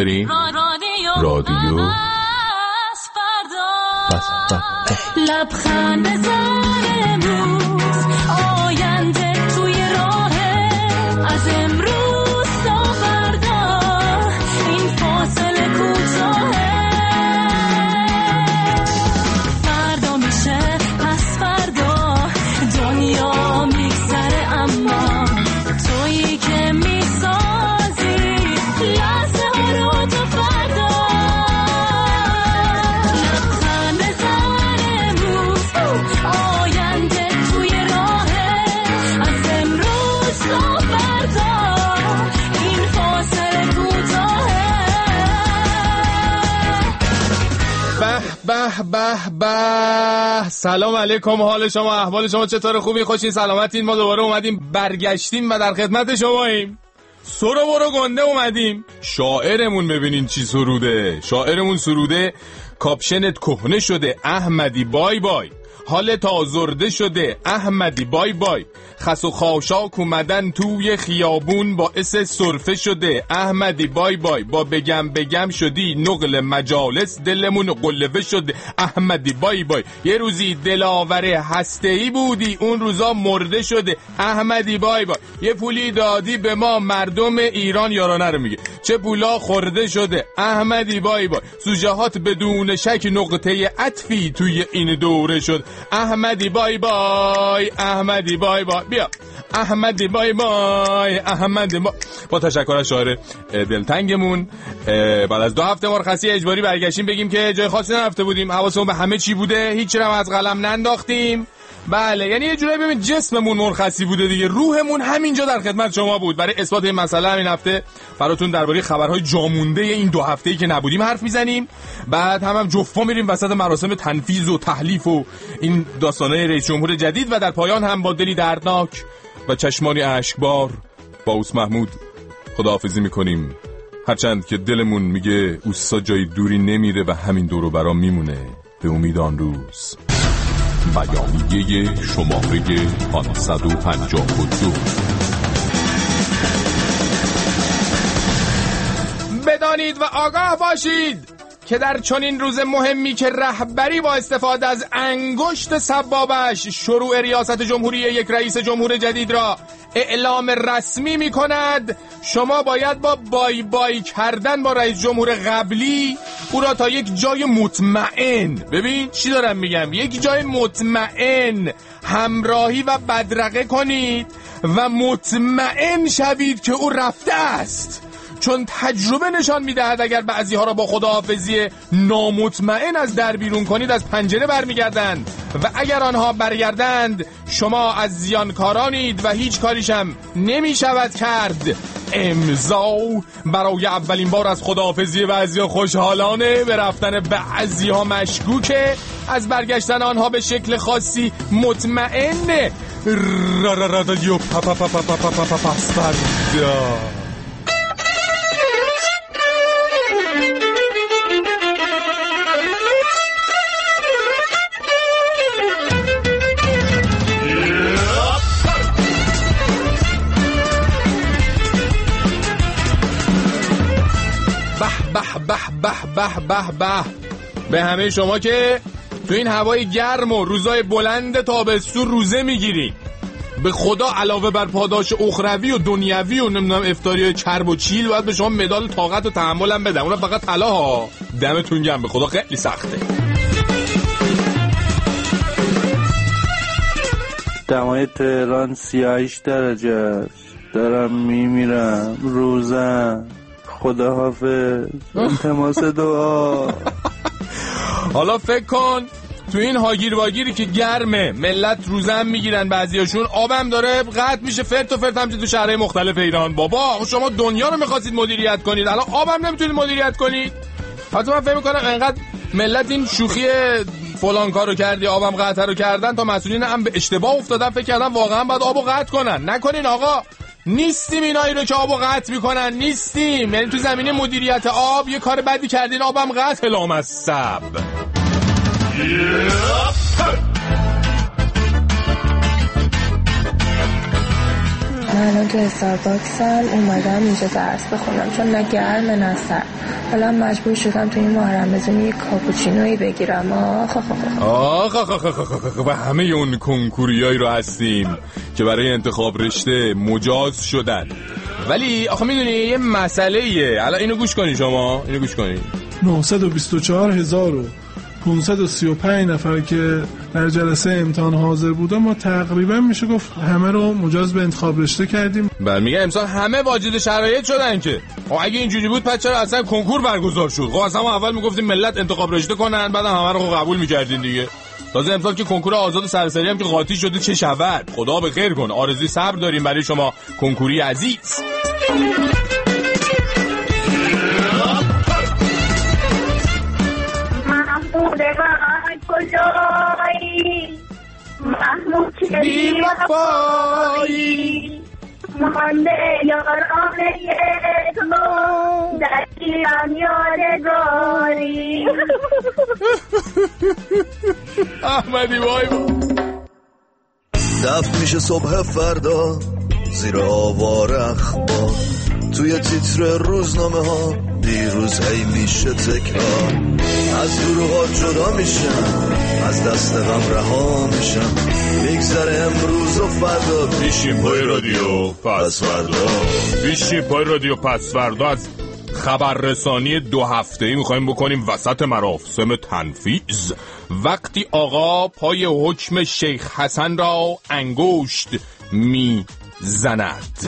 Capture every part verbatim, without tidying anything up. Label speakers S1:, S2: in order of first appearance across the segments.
S1: بریم رادیو
S2: لبخند بزن امروز آینده توی راهه از امروز تا فردا این فاصله کوتاهه فردا میشه پس فردا دنیا میگذره اما تویی که میسازی لحظه ها رو تا فردا لبخند بزن امروز آینده توی راهه از امروز تا فردا این فاصله کوتاهه
S1: به به به به. سلام علیکم، حال شما احوال شما چطور؟ خوبی؟ خوشین؟ سلامتین؟ ما دوباره اومدیم برگشتیم و در خدمت شماییم. سرو برو گنده اومدیم. شاعرمون ببینین چی سروده. شاعرمون سروده کاپشنت کهنه شده احمدی بای بای، حالت آزرده شده احمدی بای بای، خس و خاشاک اومدن توی خیابون باعث سرفه شده احمدی بای بای، با بگم بگم شدی نقل مجالس دلمون قلوه شده احمدی بای بای، یه روزی دلاوره هسته‌ای بودی اون روزا مرده شده احمدی بای بای، یه پولی دادی به ما مردم ایران یارانه رو میگه چه پولا خورده شده احمدی بای بای، سوژهات بدون شک نقطه عطفی توی این دوره شد احمدی بای بای احمدی بای بای، بیا احمدی بای بای احمدی بای. با تشکر از شاعر دلتنگمون بعد از دو هفته مرخصی اجباری برگشتیم. بگیم که جای خاصی نرفته بودیم، حواسمون به همه چی بوده، هیچ چیزی هم از قلم ننداختیم. بله، یعنی یه جورایی ببین جسممون مرخصی بوده دیگه، روحمون همینجا در خدمت شما بود. برای اثبات این مسئله همین هفته براتون درباره خبرهای جامونده این دو هفته‌ای که نبودیم حرف میزنیم. بعد هم هم جفا میریم وسط مراسم تنفیذ و تحلیف و این داستانای رئیس جمهور جدید و در پایان هم با دلی دردناک و چشمانی اشکبار با اوس محمود خداحافظی میکنیم، هرچند که دلمون میگه اوسا جای دوری نمیره و همین دور و برام میمونه. به امید آن روز. بیانیه شماره پانصد و پنجاه و دو. بدانید و آگاه باشید که در چنین روز مهمی که رهبری با استفاده از انگشت سبابش شروع ریاست جمهوری یک رئیس جمهور جدید را اعلام رسمی می کند، شما باید با بای بای کردن با رئیس جمهور قبلی او را تا یک جای مطمئن، ببین چی دارم میگم، یک جای مطمئن همراهی و بدرقه کنید و مطمئن شوید که او رفته است، چون تجربه نشان میدهد اگر بعضی ها را با خداحافظی نامطمئن از در بیرون کنید از پنجره برمیگردند و اگر آنها برگردند شما از زیانکارانید و هیچ کاریشم نمی شود کرد. امضا برای اولین بار از خداحافظی بعضی ها خوشحالانه، به رفتن بعضی ها مشکوکه، از برگشتن آنها به شکل خاصی مطمئنه. را را را رادیو پا پا پا پا پا پا پا پس فردا. به به به به به به به همه شما که تو این هوای گرم و روزای بلند تابستون روزه میگیرین، به خدا علاوه بر پاداش اخروی و دنیوی و نمیدونم افطاری چرب و چیل باید به شما مدال طاقت و تحمل هم بدم، اونم فقط طلا ها. دمتون گرم، به خدا خیلی سخته.
S3: دمای تهران سی و هشت درجه است، دارم میمیرم، روزم، خداحافظ، التماس دعا.
S1: حالا فکر کن تو این هاگیر واگیری که گرمه، ملت روزم میگیرن، بعضیاشون آبم داره قطع میشه فرت و فرت همچه تو شهرهای مختلف ایران. بابا شما دنیا رو میخواستید مدیریت کنید، الان آبم نمیتونید مدیریت کنید. حتی من فکر میکنم انقدر ملت این شوخی فلان کارو کردی آبم قطع رو کردن تا مسئولین هم به اشتباه افتادن، فکر کردن واقعا باید آبو قطع کنن. نکنین آقا، نیستیم اینایی رو که آبو قطع میکنن، نیستیم. یعنی تو زمینه مدیریت آب یه کار بدی کردین، آبم قطع لامصب.
S4: من الان تو استارباکسم اومدم اینجا درس بخونم چون نه گرمه نه سرد. حالا مجبور شدم تو این محرم بزنی یک کاپوچینویی بگیرم. آخ آخ
S1: آخ آخ آخ آخ و همه اون کنکوریایی رو هستیم که برای انتخاب رشته مجاز شدن. ولی آخه میدونی یه مسئله ایه. الان اینو گوش کنی شما، اینو گوش کنی.
S5: نهصد و بیست و چهار هزار و پانصد و سی و پنج نفر که در جلسه امتحان حاضر بودن ما تقریبا میشه گفت همه رو مجاز به انتخاب رشته کردیم.
S1: بله میگه امسال همه واجد شرایط شدن که خب اگه اینجوری بود پس چرا اصلا کنکور برگزار شد؟ خب اصلا ما اول میگفتیم ملت انتخاب رشته کنن بعد همه رو قبول میکردین دیگه. تازه امسال که کنکور آزاد سرسری هم که قاطی شده چه شود؟ خدا به خیر کنه. آرزوی صبر داریم برای شما کنکوری عزیز.
S6: کجایی محمود چه وفایی مانده یارانه تو در ایران یادگاری.
S1: احمدی وای
S7: دفت میشه صبح فردا زیر آوار اخبار توی تیتر روزنامه ها دیروز هی میشه تکرار از گروه ها جدا میشم از دست غم رها میشم میگذره امروز و فردا
S1: بیشیم پای رادیو پس فردا بیشیم پای رادیو پس فردا از خبررسانی دو هفته‌ای میخوایم بکنیم وسط مراسم تنفیذ وقتی آقا پای حکم شیخ حسن را انگشت میزند.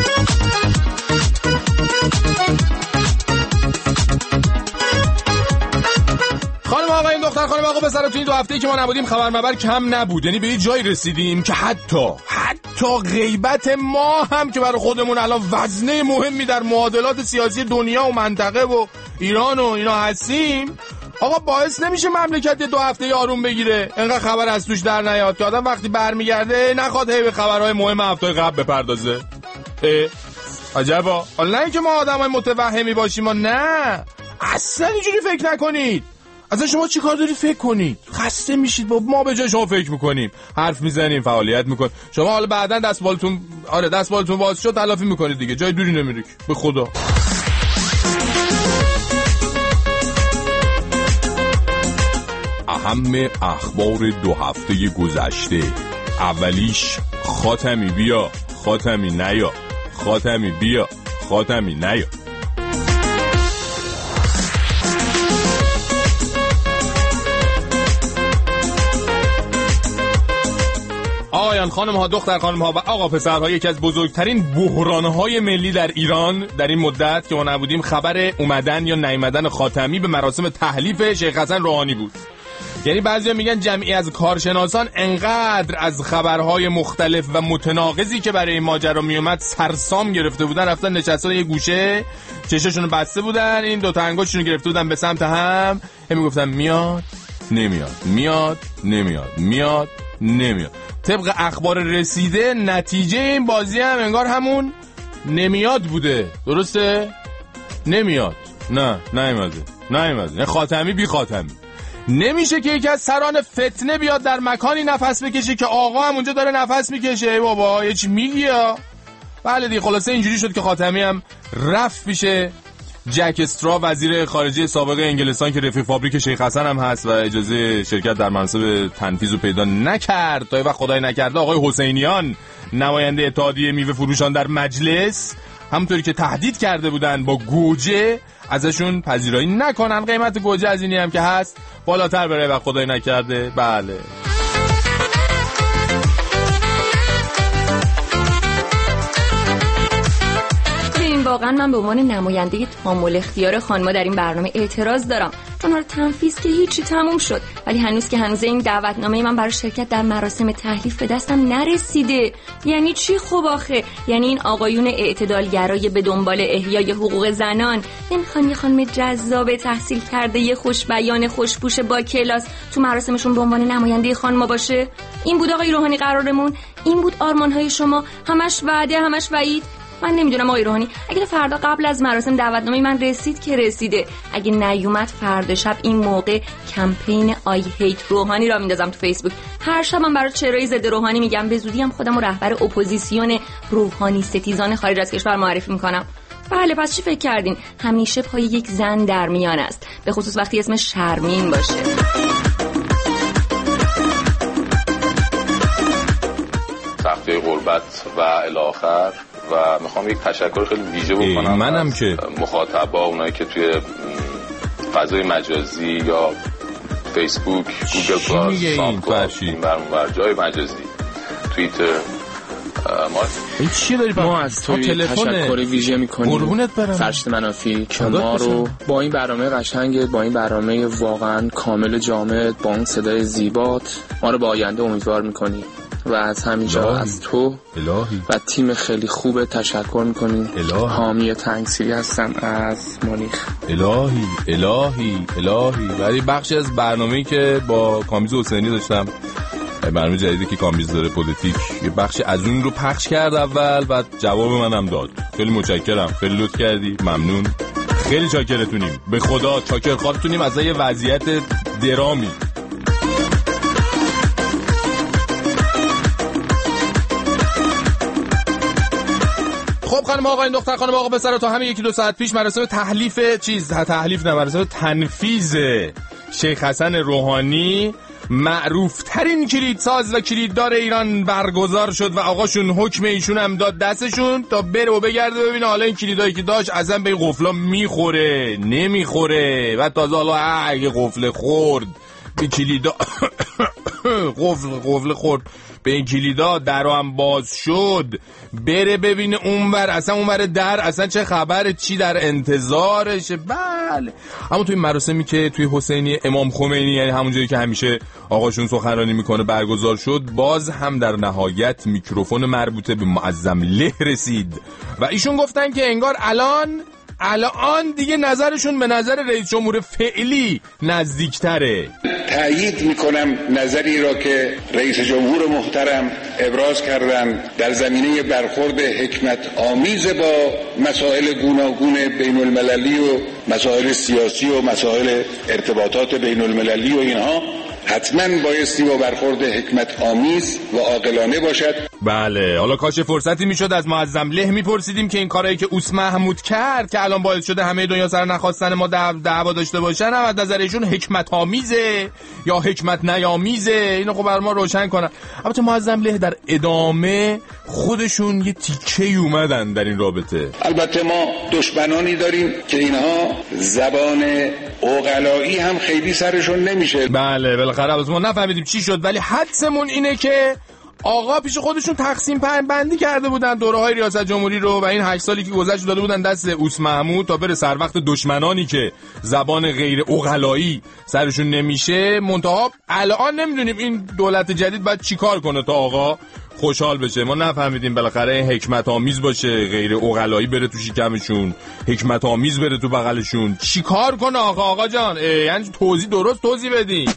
S1: خانم آقا این دختر خانم آقا پسر تو این دو هفته‌ای که ما نبودیم خبر مبر کم نبود. یعنی به یه جایی رسیدیم که حتی حتی غیبت ما هم که برای خودمون الان وزنه مهمی در معادلات سیاسی دنیا و منطقه و ایران و اینا هستیم آقا باعث نمیشه مملکت دو هفته آروم بگیره اینقدر خبر از توش در نیاد که آدم وقتی برمیگرده نخواد هی به خبرهای مهم هفته قبل بپردازه. اه عجبا. حالا نه اینکه ما آدمای متوهمی باشیم و نه اصلا اینجوری فکر نکنید. اصلا شما چی کار دارید فکر کنید؟ خسته میشید با ما به جای شما فکر میکنیم حرف میزنیم فعالیت میکنیم. شما حالا بعدن دستبالتون آره دستبالتون باز شد تلافی میکنید دیگه جای دوری نمیرید به خدا. اهم اخبار دو هفته گذشته. اولیش خاتمی بیا خاتمی نیا خاتمی بیا خاتمی نیا. آقایان خانم ها دختر خانم ها و آقا پسرها یکی از بزرگترین بحران‌های ملی در ایران در این مدت که ما نبودیم خبر اومدن یا نیامدن خاتمی به مراسم تحلیف شیخ حسن روحانی بود. یعنی بعضیا میگن جمعی از کارشناسان انقدر از خبرهای مختلف و متناقضی که برای این ماجرا میومد سرسام گرفته بودن رفتن نشستن یه گوشه چشاشونو بسته بودن این دو تا انگشتشونو گرفته بودن به سمت هم هم میگفتن میاد نمیاد میاد نمیاد میاد نمیاد. طبق اخبار رسیده نتیجه این بازی هم انگار همون نمیاد بوده. درسته؟ نمیاد. نه نیومده نیومده. نه خاتمی بی خاتمی. نمیشه که یکی از سران فتنه بیاد در مکانی نفس بکشه که آقا هم اونجا داره نفس میکشه. ای بابا یه چی میگی یا؟ بله دیگه خلاصه اینجوری شد که خاتمی هم رفت پیش جک استرا وزیر خارجه سابق انگلستان که رفیق فابریک شیخ حسن هم هست و اجازه شرکت در منصب تنفیذ رو پیدا نکرد. تا وقت خدای نکرده آقای حسینیان نماینده اتحادیه میوه فروشان در مجلس همونطوری که تهدید کرده بودن با گوجه ازشون پذیرایی نکنن. قیمت گوجه از اینی هم که هست بالاتر بره وقت خدای نکرده. بله
S8: واقعا من به عنوان نماینده تامل اختیار خانما در این برنامه اعتراض دارم چون رو تنفیذ که هیچی تموم شد ولی هنوز که هنوز این دعوتنامه من برای شرکت در مراسم تحلیف به دستم نرسیده. یعنی چی خب آخه؟ یعنی این آقایون اعتدالگرای به دنبال احیای حقوق زنان نمیخوان یه خانم جذاب تحصیل کرده یه خوش بیان خوشپوش با کلاس تو مراسمشون به عنوان نماینده خانما باشه؟ این بود آقای روحانی قرارمون؟ این بود آرمانهای شما؟ همش وعده همش وعید؟ من نمیدونم آقای روحانی، اگه فردا قبل از مراسم دعوتنامه من رسید که رسیده، اگه نیومد فردا شب این موقع کمپین آی هیت روحانی را میندازم تو فیسبوک. هر شبم برای چرای ضد روحانی میگم، به زودی هم خودمو رهبر اپوزیسیون روحانی ستیزان خارج از کشور معرفی میکنم. بله پس چی فکر کردین؟ همیشه پای یک زن در میان است، به خصوص وقتی اسم شرمین باشه.
S9: هفته غربت و الی آخر و میخوام یک تشکر خیلی ویژه بکنم
S1: منم که
S9: مخاطبا، اونایی که توی فضای مجازی یا فیسبوک، گوگل پلاس، ساندکلاود، جای مجازی، توییتر ما
S1: این چی داری؟
S10: ما از توی تشکر ویژه میکنیم فرشت منافی که ما رو با این برنامه قشنگ، با این برنامه واقعا کامل جامع، با اون صدای زیبات ما رو به آینده امیدوار میکنی و از همینجا از تو الهی و تیم خیلی خوبه تشکر میکنیم. حامی تنگسیری هستم از مونیخ.
S1: الهی الهی الهی. ولی بخشی از برنامه‌ای که با کامیز حسینی داشتم، برنامه جدیدی که کامیز داره پلیتیک، یه بخشی از اون رو پخش کرد اول و جواب منم داد. خیلی متشکرم، خیلی لطف کردی، ممنون، خیلی چاکرتونیم، به خدا چاکر خاطرتونیم از یه وضعیت درامی. خب خانم آقایان، دختر خانم آقا پسر، تا همین یکی دو ساعت پیش مراسم تحلیف چیز تحلیف نه مراسم تنفیذ شیخ حسن روحانی، معروف ترین کلیدساز و کلیددار ایران، برگزار شد و آقاشون حکم ایشون هم داد دستشون تا بره و بگرده ببینه حالا این کلیدایی که داشت اصلا به قفلا میخوره نمیخوره، و تازه حالا اگه قفل خورد به کلیدا قفل قفل خورد به این کلیدا درو هم باز شد، بره ببینه اونور اصلا اونور در اصلا چه خبره، چی در انتظارشه. بله اما توی مراسمی که توی حسینی امام خمینی، یعنی همون جایی که همیشه آقاشون سخنرانی میکنه، برگزار شد، باز هم در نهایت میکروفون مربوطه به معظم له رسید و ایشون گفتن که انگار الان الان دیگه نظرشون به نظر رئیس جمهور فعلی نزدیکتره.
S11: تأیید میکنم نظری را که رئیس جمهور محترم ابراز کردن در زمینه برخورد حکمت آمیز با مسائل گوناگون بین المللی و مسائل سیاسی و مسائل ارتباطات بین المللی و اینها حتما بایستی با برخورد حکمت آمیز و عاقلانه باشد.
S1: بله حالا کاش فرصتی میشد از معظم له میپرسیدیم که این کارایی که اوس محمود کرد که الان باعث شده همه دنیا سر نخواستن ما دعوا داشته باشن، هم از نظر ایشون حکمت آمیزه یا حکمت نیامیزه، اینو خب بر ما روشن کنن. البته معظم له در ادامه خودشون یه تیکه‌ای اومدن در این رابطه.
S11: البته ما دشمنانی داریم که اینها زبان عقلایی هم خیلی سرشون نمیشه.
S1: بله بالاخره البته ما نفهمیدیم چی شد، ولی حدسمون اینه که آقا پیش خودشون تقسیم بندی کرده بودن دوره‌های ریاست جمهوری رو و این هشت سالی که گذشت داده بودن دست اوس محمود تا بره سر وقت دشمنانی که زبان غیر عقلایی سرشون نمیشه. منتها الان نمیدونیم این دولت جدید باید چیکار کنه تا آقا خوشحال بشه. ما نفهمیدیم بالاخره حکمت آمیز باشه، غیر عقلایی بره تو شکمشون، حکمت آمیز بره تو بغلشون، چیکار کنه آقا؟ آقا جان یعنی توضیح درست توضیح بدین.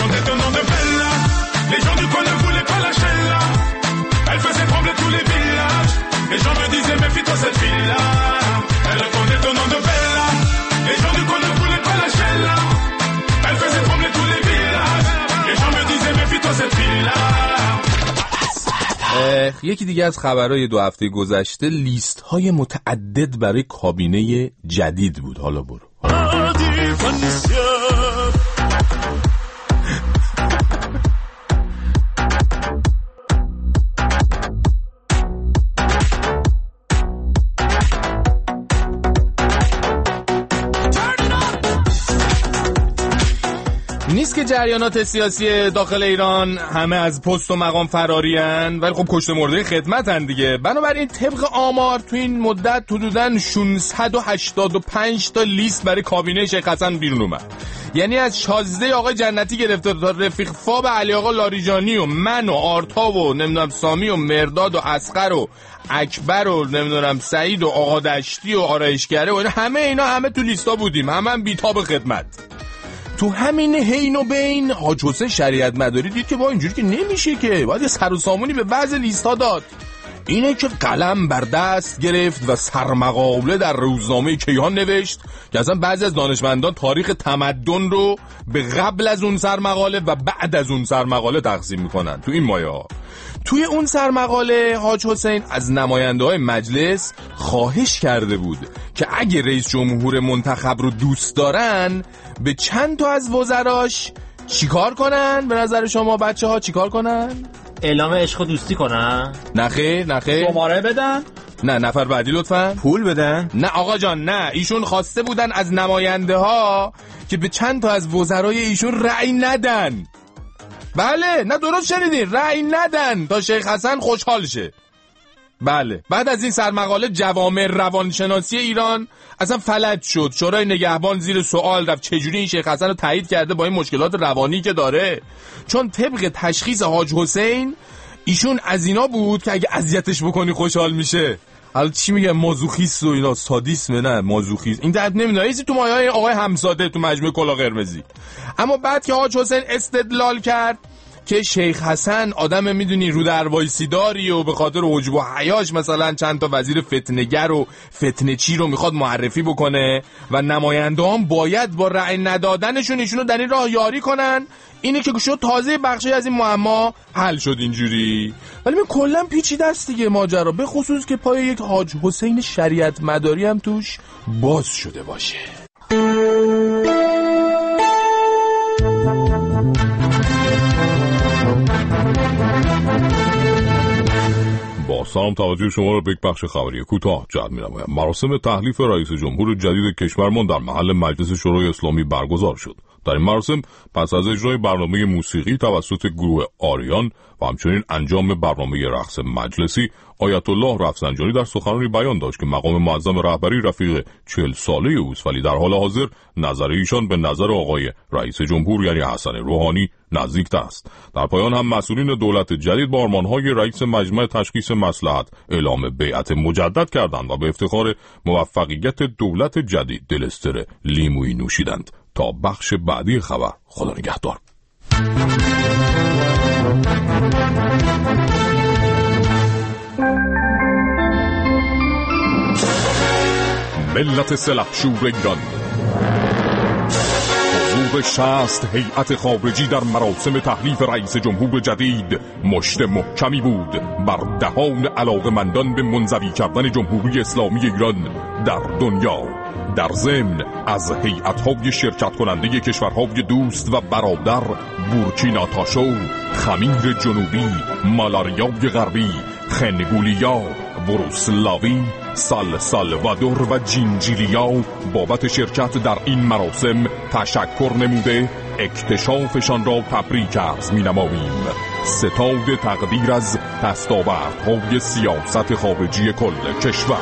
S1: Les gens du coin ne voulaient pas lâcher là. Elle faisait trembler tous les villages. Les gens me disaient méfie-toi cette fille-là. Elle répondait au nom de Bella. Les gens du coin ne voulaient pas lâcher là. Elle faisait trembler tous les villages. Les gens me disaient méfie-toi cette fille-là. یکی دیگه از خبرهای دو هفته گذشته لیست های متعدد برای کابینه جدید بود. حالا برو نیست که جریانات سیاسی داخل ایران همه از پست و مقام فرارین، ولی خب کشته مرده خدمتن دیگه. بنابراین طبق آمار تو این مدت حدوداً ششصد و هشتاد و پنج تا لیست برای کابینه شیخ حسن بیرون اومد. یعنی از شازده آقای جنتی گرفته تا رفیق فاب علی آقا لاریجانی و من و آرتا و نمیدونم سامی و مرداد و اصغر و اکبر و نمیدونم سعید و آقا دشتی و آرایشگره و همه اینا همه تو لیستا بودیم، همه هم بیتاب خدمت. تو همین حین و بین حاج حسین شریعت مداری دید که با اینجوری که نمیشه، که باید یه سر و سامونی به بعض لیستا داد. اینه که قلم بر دست گرفت و سرمقاله در روزنامه کیهان نوشت که اصلا بعضی از دانشمندان تاریخ تمدن رو به قبل از اون سرمقاله و بعد از اون سرمقاله تقسیم میکنن تو این مایه ها. توی اون سرمقاله حاج حسین از نماینده های مجلس خواهش کرده بود که اگه رئیس جمهور منتخب رو دوست دارن به چند تا از وزراش چیکار کنن؟ به نظر شما بچه ها چیکار کنن؟
S12: اعلام عشق و دوستی کنن؟
S1: نخیر نخیر.
S12: شماره بدن؟
S1: نه. نفر بعدی لطفا.
S12: پول بدن؟
S1: نه آقا جان نه. ایشون خواسته بودن از نماینده ها که به چند تا از وزرای ایشون رأی ندن. بله نه درست شنیدین، رأی ندن تا شیخ حسن خوشحال شه. بله بعد از این سرمقاله جوامع روانشناسی ایران اصلا فلج شد. شورای نگهبان زیر سوال رفت چجوری این شیخ حسن رو تایید کرده با این مشکلات روانی که داره، چون طبق تشخیص حاج حسین ایشون از اینا بود که اگه اذیتش بکنی خوشحال میشه. حالا چی میگه مازوخیست و اینا، سادیسمه نه مازوخیست، این درد نمیدونه. ایزی تو مایه‌های آقای همزاده تو مجموعه کلاه قرمزی. اما بعد که حاج حسین استدلال کرد که شیخ حسن آدم میدونی رو در وایسیداری و به خاطر عجب و حیاش مثلا چند تا وزیر فتنه‌گر و فتنه چی رو میخواد معرفی بکنه و نماینده‌ها باید با رأی ندادنشون ایشونو در این راه یاری کنن، اینه که شد تازه بخشی از این معما حل شد اینجوری. ولی من کلا پیچیده است دیگه ماجرا، به خصوص که پای یک حاج حسین شریعت مداری هم توش باز شده باشه. با سلام توجه شما را به یک بخش خبری کوتاه جلب می‌نمایم. مراسم تحلیف رئیس جمهور جدید کشورمان در محل مجلس شورای اسلامی برگزار شد. در این مراسم پس از اجرای برنامه موسیقی توسط گروه آریان و همچنین انجام برنامه رقص مجلسی، آیت الله رفسنجانی در سخنرانی بیان داشت که مقام معظم رهبری رفیق چهل ساله اوست، ولی در حال حاضر نظر ایشان به نظر آقای رئیس جمهور یعنی حسن روحانی نزدیک است. در پایان هم مسئولین دولت جدید با آرمان‌های رئیس مجمع تشخیص مصلحت اعلام بیعت مجدد کردند و به افتخار موفقیت دولت جدید دلستر لیمویی نوشیدند. تا بخش بعدی خبر، خدا نگهدار. ملت سلحشور ایران، حضور شصت هیئت خارجی در مراسم تحلیف رئیس جمهور جدید مشت محکمی بود بر دهان علاقه‌مندان به منزوی کردن جمهوری اسلامی ایران در دنیا. در ضمن از هیئت‌های شرکت کننده کشورهای دوست و برادر بورکیناتاشو، خمیر جنوبی، مالاریای غربی، خنگولیا، وروسلاوی، سال سالوادور و جینجیلیا بابت شرکت در این مراسم تشکر نموده اکتشافشان را تبریک عرض می‌نماییم. ستاد تقدیر از دستاوردهای سیاست خارجی کل کشور.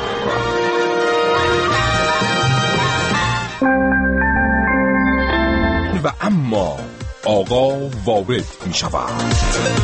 S1: و اما آقا وارد می شود.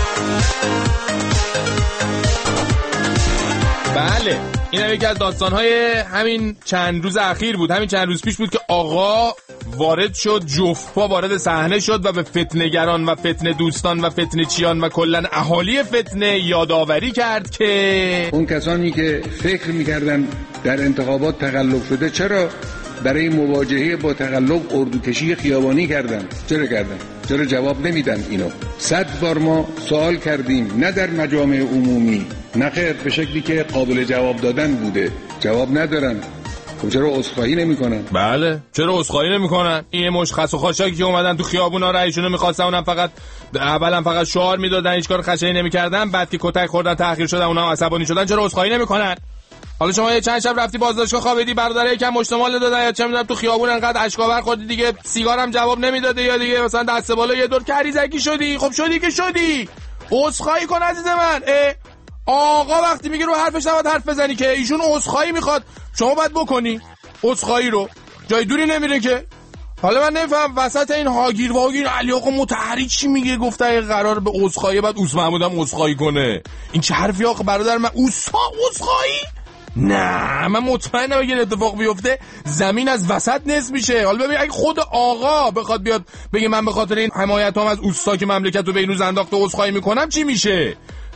S1: بله این هم یکی از داستانهای همین چند روز اخیر بود، همین چند روز پیش بود که آقا وارد شد، جفت پا وارد صحنه شد و به فتنه‌گران و فتنه دوستان و فتنه چیان و کلن اهالی فتنه یادآوری کرد که
S11: اون کسانی که فکر می‌کردن در انتخابات تقلب شده چرا برای مواجهه با تقلب اردوکشی خیابانی کردن؟ چرا کردن؟ چرا جواب نمیدن اینو؟ صد بار ما سوال کردیم، نه در مجامع عمومی، نه خیر به شکلی که قابل جواب دادن بوده، جواب ندارن. خب چرا عذرخواهی نمیکنن؟
S1: بله چرا عذرخواهی نمیکنن؟ این مشخص و خاشاکی که اومدن تو خیابونا رأیشونو می‌خواستن، اونم فقط اولا فقط شعار میدادن، هیچ کار خشنی نمی‌کردن، بعد که کتک خوردن تأخیر شدن اونها عصبانی شدن، چرا عذرخواهی نمیکنن؟ حالا شما یه چند شب رفتی بازداشتگاه خوابیدی، برادرای یکم مشتمال دادن یا چه میدونم تو خیابون انقدر اشکاور خوردی دیگه، سیگارم جواب نمیداده یا دیگه مثلا دست بالا یه دور کریزکی شدی. خب شدی که شدی، عذرخواهی کن عزیز من. آقا وقتی میگه رو حرفش نباید حرف بزنی که، ایشون عذرخواهی میخواد، شما باید بکنی عذرخواهی رو، جای دوری نمیره که. حالا من نمیفهم وسط این هاگیر واگیر علی آقا مطهری چی میگه؟ گفته اگه قرار به عذرخواهی بعد اوس محمود هم عذرخواهی کنه. این چه حرفی آقا برادر من؟ اوسا عذرخواهی؟ نه من مطمئنم اگه اتفاق بیفته زمین از وسط نصف میشه. حالا ببین اگه خود آقا بخواد بیاد بگه من به خاطر این حمایتام از اوستا که مملکت رو به این روز انداخته عذرخواهی میکنم چی میشه؟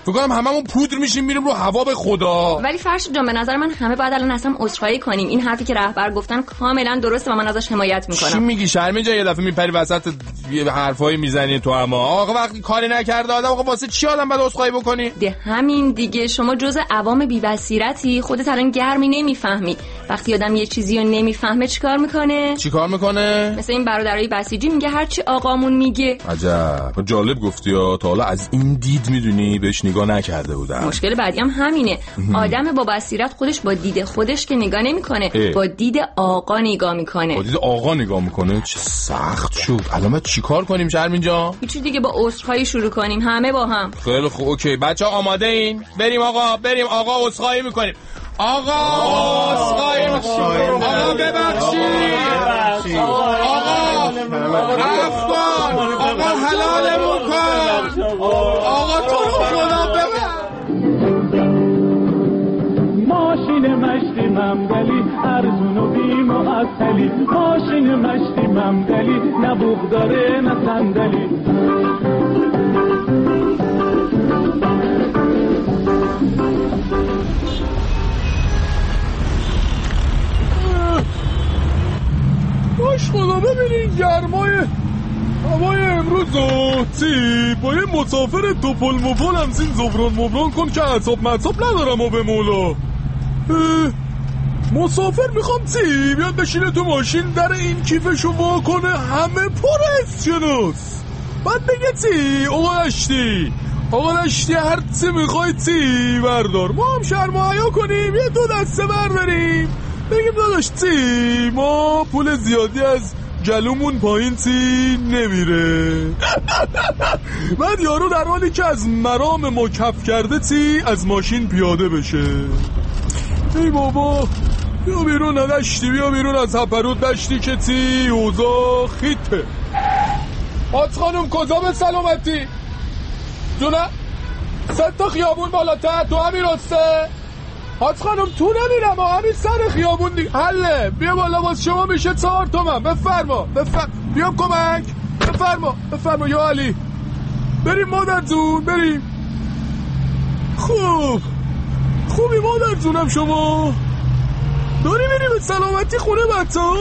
S1: فکر کنم هممون پودر میشیم میریم رو هوا به خدا.
S8: ولی فرشید جان به نظر من همه باید الان اصلا عذرخواهی کنیم. این حرفی که رهبر گفتن کاملا درسته و من ازش حمایت میکنم.
S1: چی میگی شرمین جان؟ یه دفعه میپری وسط یه حرفایی میزنی تو. اما آقا وقتی کاری نکرده آدم، آقا واسه چی آدم باید عذرخواهی بکنی؟
S8: ده همین دیگه. شما جزء عوام بی بصیرتی، خودت الان گرمی نمیفهمی. وقتی آدم یه چیزی رو نمیفهمه چیکار میکنه؟
S1: چیکار میکنه؟
S8: مثلا این برادرای بسیجی میگه هرچی آقامون میگه.
S1: عجب جالب گفتی ها، تا حالا از این دید میدونی بهش نگاه نکرده بودم.
S8: مشکل بعدی هم همینه. آدم با بصیرت خودش با دید خودش که نگاه نمیکنه، با دید آقا نگاه میکنه.
S1: با دید آقا نگاه میکنه. چه سخت شد. الان ما چیکار کنیم شرمین جان؟
S8: هیچ دیگه، با عذرخواهی شروع کنیم همه با هم.
S1: خیلی خوب اوکی بچه‌ها آماده این؟ بریم آقا، بریم آقا عذرخواهی میکنیم. آقا عذرخواهی میکنیم. آقا ببخشید. آقا عفو کن. آقا حلالمون کن. آقا تو رو خدا ببخش.
S13: ماشین مشتی ممدلی ارزون و بی معطلی، ماشین مشتی ممدلی نه بوق داره نه صندلی.
S5: باش خدا ببینین گرمای هوای امروز رو تی با یه مسافر توپل مفل همزین زفران مفران کن که عصاب مصاب ندارم و به مولا. مسافر میخوام تی بیاد بشینه تو ماشین، در این کیفشو وا کنه، همه پر اسکناس، بعد بگه تی آقا نشتی آقا نشتی هر چی میخوای تی بردار. ما هم شرم و حیا کنیم یه دو دسته برداریم بگیم داداش تی ما پول زیادی از جلومون پایین تی نمیره. بعد یارو در حالی که از مرام ما کف کرده تی از ماشین پیاده بشه. ای بابا بیا بیرون ندشتی، بیا بیرون از هپرود دشتی که تی اوزا خیته. آج خانم کجا به سلامتی؟ جونه ست تا خیابون بالاتر تو همین راسته. آج خانم تو نمیرم ها، همین سر خیابون دیگه حله. بیا بالا باز شما میشه چهار تومن. بفرما بفرما بیام کمک. بفرما بفرما یا علی. بریم مادر جون بریم. خوب خوبی مادر جونم شما؟ داری میری به سلامتی خونه بچه ها؟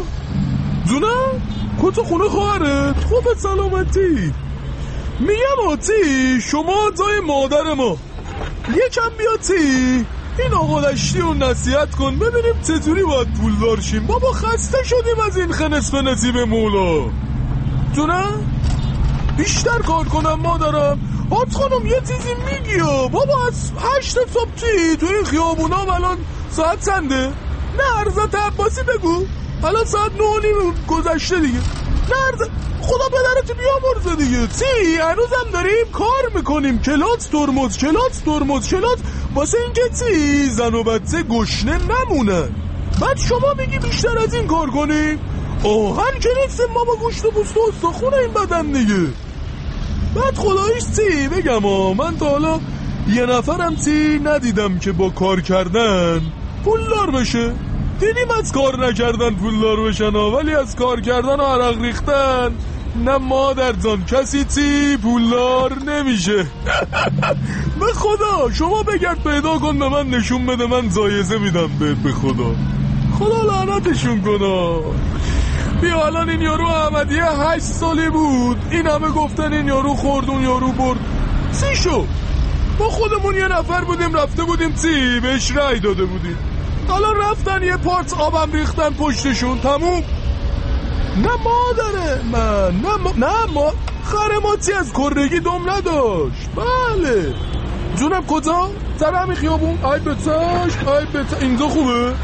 S5: جونم؟ کجا خونه خواهره؟ خوب به سلامتی. میگم آتی شما جای مادر ما یکم بیا تی این آقا دشتی رو نصیحت کن ببینیم چجوری باید پول دارشیم. بابا خسته شدیم از این خنس فنسی به مولا. جونم؟ بیشتر کار کنم مادرم. آت خانم یه چیزی میگی بابا از هشت صبح تی تو این خیابونام الان ساعت چنده؟ نه عرضت عباسی بگو الان ساعت نه و نیم گذشته دیگه. نه عرضت خدا پدرت بیامرزه دیگه. تی هنوزم داریم کار میکنیم کلاس ترمز کلاس ترمز کلاس واسه اینکه تی زن و بچه گشنه نمونن. بعد شما میگی بیشتر از این کار کنیم؟ آهن که نیستیم ما با گوشت و پوست و استخون این بدن دیگه. بعد خداییش تی بگم آه من تا حالا یه نفرم تی ندیدم که با کار کردن پولدار بشه. دیدیم از کار نکردن پولدار بشن ها، ولی از کار کردن و عرق ریختن نه مادر جان کسی تی پولدار نمیشه. به خدا شما بگرد پیدا کن به من نشون بده من جایزه میدم بهت. به خدا خدا لعنتشون کنه. بیا الان این یارو احمدیه هشت سالی بود این همه گفتن این یارو خورد اون یارو برد سی شو. ما خودمون یه نفر بودیم رفته بودیم تی بهش رای داده بودیم الان رفتن یه پارچ آبم ریختن پشتشون تموم. نه مادره من نه ما نه ما خرماتی از کرگی دم نداشت. بله جونم کجا؟ سر همین خیابون. آی بچشک آی بچشک اینجا خوبه؟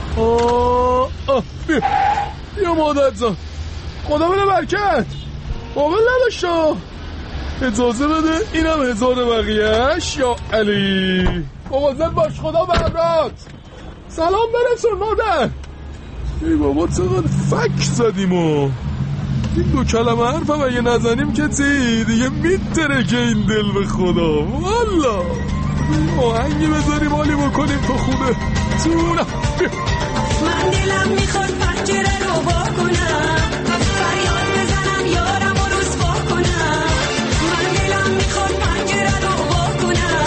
S5: آه آه بیا بیا مادر جان خدا بده برکت. قابل نداشتا اجازه بده اینم هزار بقیهش یا علی. مواظب باش خدا برات. سلام برسون مادر. ای بابا چقدر فک زدیم و این دو کلمه حرفم اگه نزنیم که تی دیگه میتره که این دل به خدا. والا آهنگی بذاریم حالی بکنیم تو خوبه جونم.
S2: من دلم میخواد پنجره رو وا کنم فریاد بزنم یارم رو رسوا کنم. من دلم میخواد پنجره رو وا کنم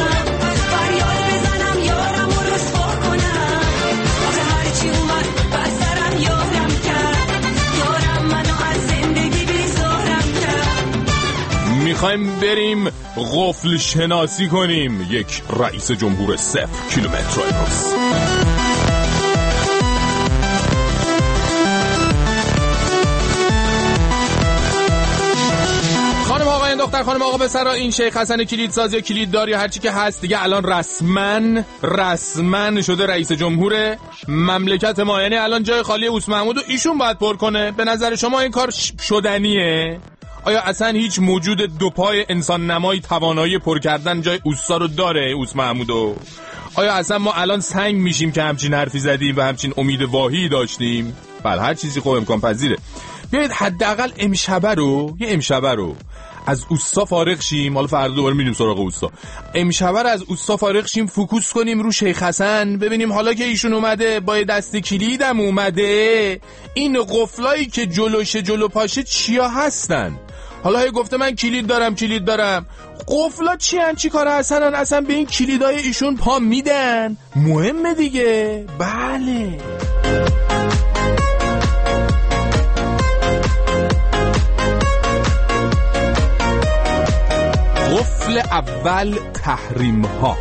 S1: میخوایم بریم قفل شناسی کنیم یک رئیس جمهور صفر کیلومتر امروز. خانم آقایان دختر خانم آقا پسرا، این شیخ حسن کلیدساز یا کلیددار یا هرچی که هست دیگه الان رسما رسما شده رئیس جمهور مملکت ما. یعنی الان جای خالی اوس محمود و ایشون باید پر کنه. به نظر شما این کار شدنیه؟ آیا اصلا هیچ موجود دو پای انسان نمایی توانایی پر کردن جای اوسا رو داره اوس محمودو؟ آیا اصلا ما الان سنگ میشیم که همچین حرفی زدیم و همچین امید واهی داشتیم؟ بله هر چیزی خوب امکان پذیره. بیایید حداقل امشبه رو یه امشبه رو از اوسا فارغ شیم. حالا فردا دوباره میریم سراغ اوسا. امشبه رو از اوسا فارغ شیم، فوکوس کنیم رو شیخ حسن، ببینیم حالا که ایشون اومده با دست کلیدم اومده، این قفلایی که جلوشه جلو پاشه چیا هستن؟ حالا هی گفته من کلید دارم کلید دارم، قفلا چی ان چی کار هستن؟ اصلا به این کلیدای ایشون پا میدن؟ مهمه دیگه. بله قفل اول، تحریم ها.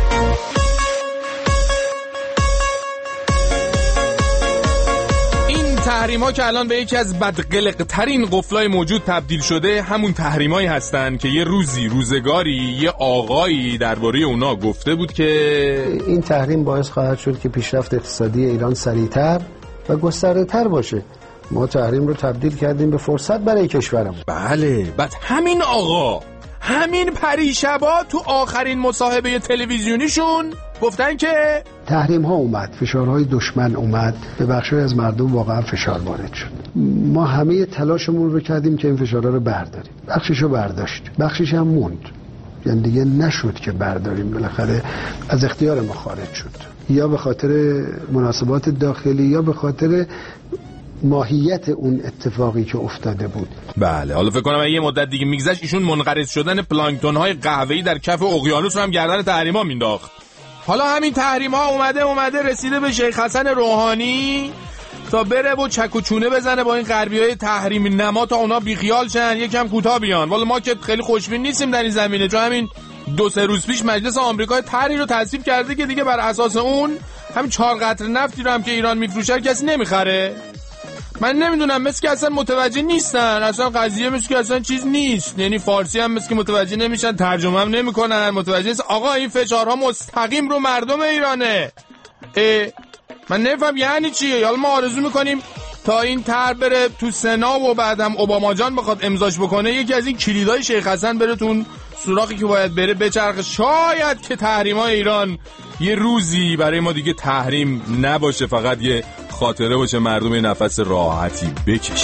S1: این تحریم ها که الان به یکی از بدقلق ترین قفلای موجود تبدیل شده، همون تحریم هایی هستن که یه روزی روزگاری یه آقایی درباره اونا گفته بود که
S14: این تحریم باعث خواهد شد که پیشرفت اقتصادی ایران سریعتر و گسترده‌تر باشه. ما تحریم رو تبدیل کردیم به فرصت برای کشورمون.
S1: بله. بعد همین آقا همین پریشبا تو آخرین مصاحبه تلویزیونیشون گفتن که
S14: تحریم ها اومد، فشارهای دشمن اومد، به بخشی از مردم واقعا فشار وارد شد. ما همه تلاشمون رو کردیم که این فشارها رو برداریم. بخشیشو برداشت، بخشیش هم موند. یعنی دیگه نشد که برداریم، بالاخره از اختیار ما خارج شد، یا به خاطر مناسبات داخلی یا به خاطر ماهیت اون اتفاقی که افتاده بود.
S1: بله. حالا فکر کنم یه مدت دیگه میگذشت ایشون منقرض شدن پلانکتون های قهوه‌ای در کف اقیانوس رو هم گردن تحریما مینداخت. حالا همین تحریما اومده اومده رسیده به شیخ حسن روحانی تا بره و چک و چونه بزنه با این غربیای تحریم نما تا اونا بیخیال شن، یکم کوتاه بیان. والا ما که خیلی خوشبین نیستیم در این زمینه، چون همین دو سه روز پیش مجلس آمریکا طرحی رو تصویب کرده که دیگه بر اساس اون همین چهار قطره نفتی رو هم که ایران میفروشه کسی نمیخره. من نمیدونم، مثل که اصلا متوجه نیستن، اصلا قضیه مثل که اصلا چیز نیست. یعنی فارسی هم مثل که متوجه نمیشن، ترجمه هم نمیکنن، متوجه نیست. آقا این فشارها مستقیم رو مردم ایرانه. من نمیفهم یعنی چیه. حالا ما آرزو میکنیم تا این طرح بره تو سنا و بعدم اوباما جان بخواد امضاش بکنه، یکی از این کلیدای شیخ حسن بره تو اون سوراخی که باید بره بچرخه. شاید که تحریم‌های ایران یه روزی برای ما دیگه تحریم نباشه، فقط یه خاطره باشه، مردم یه نفس راحتی بکشن.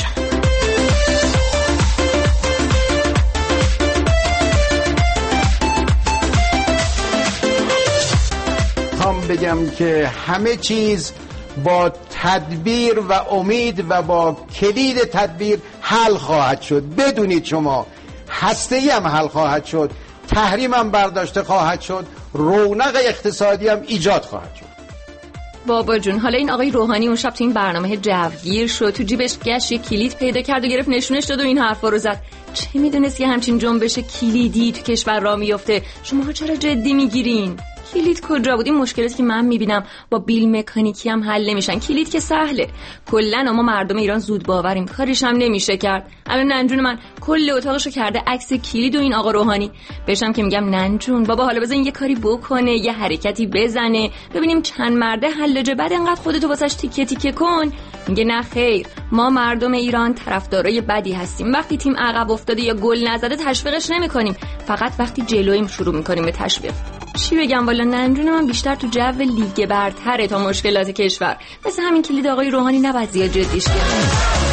S15: هم بگم که همه چیز با تدبیر و امید و با کلید تدبیر حل خواهد شد. بدونید شما هسته‌ای هم حل خواهد شد، تحریم هم برداشته خواهد شد، رونق اقتصادی هم ایجاد خواهد شد.
S8: بابا جون، حالا این آقای روحانی اون شب تو این برنامه جوگیر شد، تو جیبش گشت یه کلید پیدا کرد و گرفت نشونش داد و این حرفا رو زد. چه میدونست که همچین جنبش کلیدی تو کشور راه میفته؟ شماها چرا جدی میگیرین؟ کلید کجا بود؟ این مشکلاتی که من میبینم با بیل مکانیکی هم حل نمیشن. کلید که سهله. کلا ما مردم ایران زود باوریم، کاریش هم نمیشه کرد. الان ننجون من کل اتاقشو کرده عکس کلید و این آقا روحانی. بهشم که میگم ننجون بابا حالا بزن یه کاری بکنه، یه حرکتی بزنه، ببینیم چند مرده حلاجه، بعد انقدر خودتو واسش تیکه تیکه کن. میگه نه خیر، ما مردم ایران طرفدارای بدی هستیم. وقتی تیم عقب افتاده یا گل نزده تشویقش نمیکنیم، فقط وقتی جلویم شروع میکنیم به تشویق. چی بگم والا ننجون من بیشتر تو جو لیگ برتره تا مشکلات کشور. مثل همین کلید آقای روحانی نباید زیاد جدیش گرفت.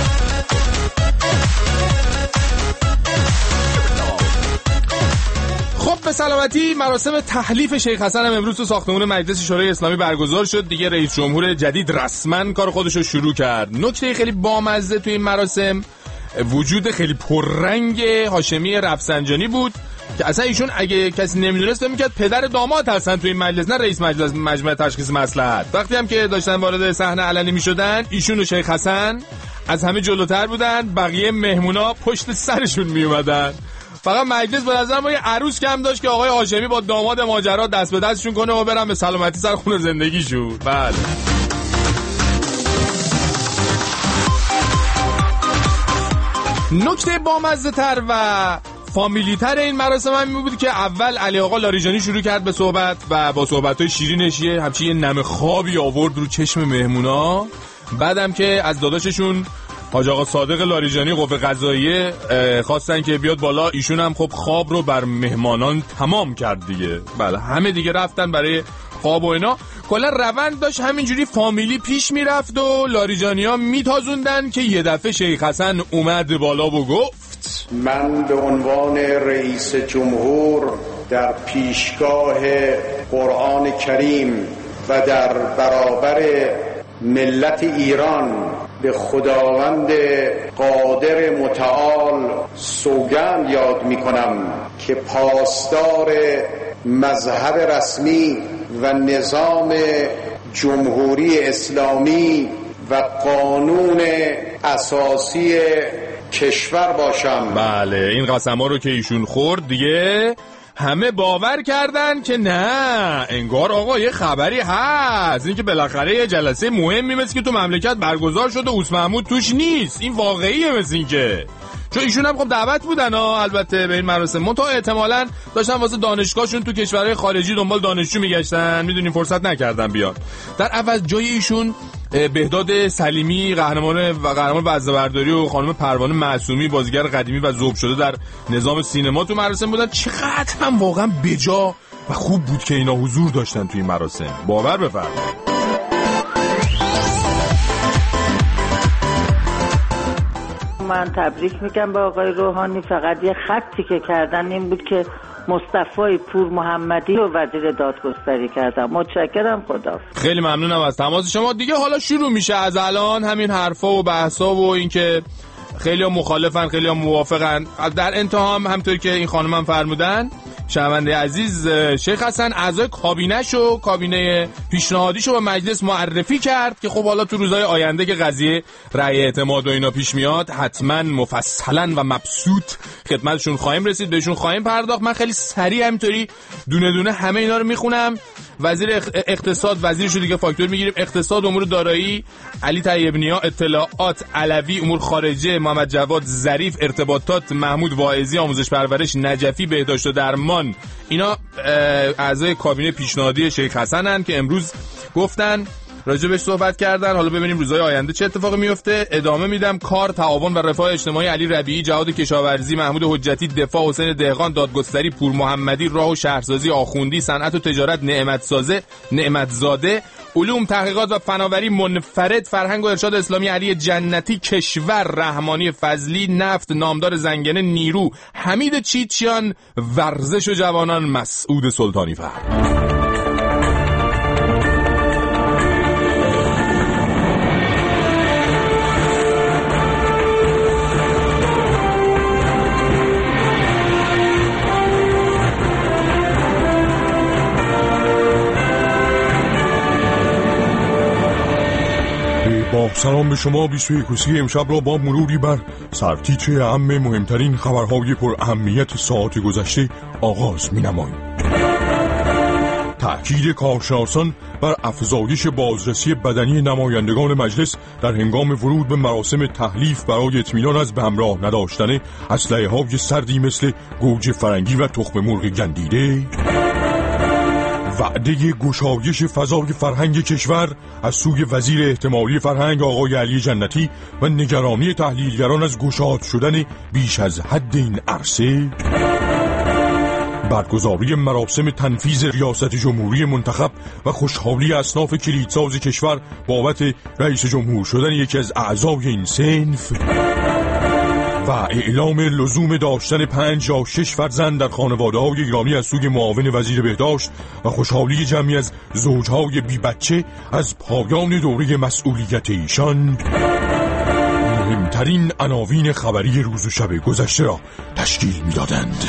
S1: خب به سلامتی. مراسم تحلیف شیخ حسن هم امروز تو ساختمان مجلس شورای اسلامی برگزار شد. دیگه رئیس جمهور جدید رسما کار خودش رو شروع کرد. نکته خیلی بامزه تو این مراسم وجود خیلی پررنگ هاشمی رفسنجانی بود که اصلا ایشون اگه کسی نمیدونست فکر می‌کرد پدر داماد هستن تو این مجلس، نه رئیس مجلس مجمع تشخیص مصلحت. وقتی هم که داشتن وارد صحنه علنی می‌شدن، ایشون و شیخ حسن از همه جلوتر بودن، بقیه مهمونا پشت سرشون میومدن. فقط مجلس به نظر ما یه عروس کم داشت که آقای هاشمی با داماد ماجرا دست به دستشون کنه و برن به سلامتی سر خونه زندگیشون. بله. نکته بامزه تر و فامیلی تر این مراسم هم بود که اول علی آقا لاریجانی شروع کرد به صحبت و با صحبت‌های شیرینش یه همچین یه نم خوابی آورد رو چشم مهمونا. بعدم که از داداششون حاج آقا صادق لاریجانی قوه قضاییه خواستن که بیاد بالا، ایشون هم خب خواب رو بر مهمانان تمام کرد دیگه. بله همه دیگه رفتن برای خواب و اینا. کلا روند داشت همینجوری فامیلی پیش میرفت و لاریجانی ها میتازوندن که یه دفعه شیخ حسن اومد بالا و گفت
S15: من به عنوان رئیس جمهور در پیشگاه قرآن کریم و در برابر ملت ایران به خداوند قادر متعال سوگند یاد می کنم که پاسدار مذهب رسمی و نظام جمهوری اسلامی و قانون اساسی کشور باشم.
S1: بله این قسم‌ها رو که ایشون خورد دیگه همه باور کردن که نه انگار آقا یه خبری هست، این که بالاخره یه جلسه مهمی مثل که تو مملکت برگزار شده اوس محمود توش نیست، این واقعیه مثل این که چون ایشون هم خب دعوت بودن ها البته به این مراسم، منتها احتمالاً داشتن واسه دانشگاهشون تو کشورهای خارجی دنبال دانشجو میگشتن، میدونین فرصت نکردن بیان. در عوض جای ایشون بهداد سلیمی قهرمان و قهرمان وزنه‌برداری و خانم پروانه معصومی بازیگر قدیمی و ذوب شده در نظام سینما تو مراسم بودن. چقدر هم واقعا بجا و خوب بود که اینا حضور داشتن تو این مراسم، باور بفرمایید.
S16: من تبریک میگم به آقای روحانی، فقط یه خطی که کردن این بود که مصطفی پور محمدی رو وزیر دادگستری کردم. متشکرم، خدا.
S1: خیلی ممنونم از تماس شما. دیگه حالا شروع میشه از الان همین حرفا و بحثا و این که خیلی ها مخالفن خیلی ها موافقن. در انتها هم همطور که این خانم هم فرمودن شنونده عزیز، شیخ حسن اعضای کابینه‌شو کابینه پیشنهادیشو به مجلس معرفی کرد که خب حالا تو روزهای آینده که قضیه رأی اعتماد و اینا پیش میاد حتما مفصلا و مبسوط خدمتشون خواهیم رسید، بهشون خواهیم پرداخت. من خیلی سریع همینطوری دونه دونه همه اینا رو میخونم. وزیر اقتصاد وزیرشو دیگه فاکتور میگیریم. اقتصاد امور دارایی علی طیب نیا، اطلاعات علوی، امور خارجه محمد جواد ظریف، ارتباطات محمود واعظی، آموزش پرورش نجفی، بهداشت و درمان. اینا اعضای کابینه پیشنهادی شیخ حسنن که امروز گفتن راجبش صحبت کردن. حالا ببینیم روزهای آینده چه اتفاقی میفته. ادامه میدم. کار، تعاون و رفاه اجتماعی علی ربیعی، جهاد کشاورزی محمود حجتی، دفاع حسین دهقان، دادگستری پور محمدی، راه و شهرسازی آخوندی، صنعت و تجارت نعمت سازه نعمت زاده، علوم تحقیقات و فناوری منفرد، فرهنگ و ارشاد اسلامی علی جنتی، کشور رحمانی فضلی، نفت نامدار زنگنه نیرو حمید چیچیان، ورزش و جوانان مسعود سلطانی فرد.
S5: با سلام به شما. بیست و یکم امشب را با مروری بر سرتیتر اهم مهمترین خبرهای پر اهمیت ساعت گذشته آغاز می نماییم. تأکید کارشناسان بر افزایش بازرسی بدنی نمایندگان مجلس در هنگام ورود به مراسم تحلیف برای اطمینان از به همراه نداشتن اسلحه‌های سردی مثل گوجه فرنگی و تخم مرغ گندیده. وعده گشایش فضای فرهنگ کشور از سوی وزیر احتمالی فرهنگ آقای علی جنتی و نگرانی تحلیلگران از گشاد شدن بیش از حد این عرصه. برگزاری مراسم تنفیذ ریاست جمهوری منتخب و خوشحالی اصناف کلیدساز کشور بابت رئیس جمهور شدن یکی از اعضای این صنف. و اعلام لزوم داشتن پنج یا شش فرزند در خانواده‌های ایرانی از سوی معاون وزیر بهداشت و خوشحالی جمعی از زوجهای بی بچه از پایان دوره مسئولیت ایشان. مهمترین عناوین خبری روز و شب گذشته را تشکیل می‌دادند.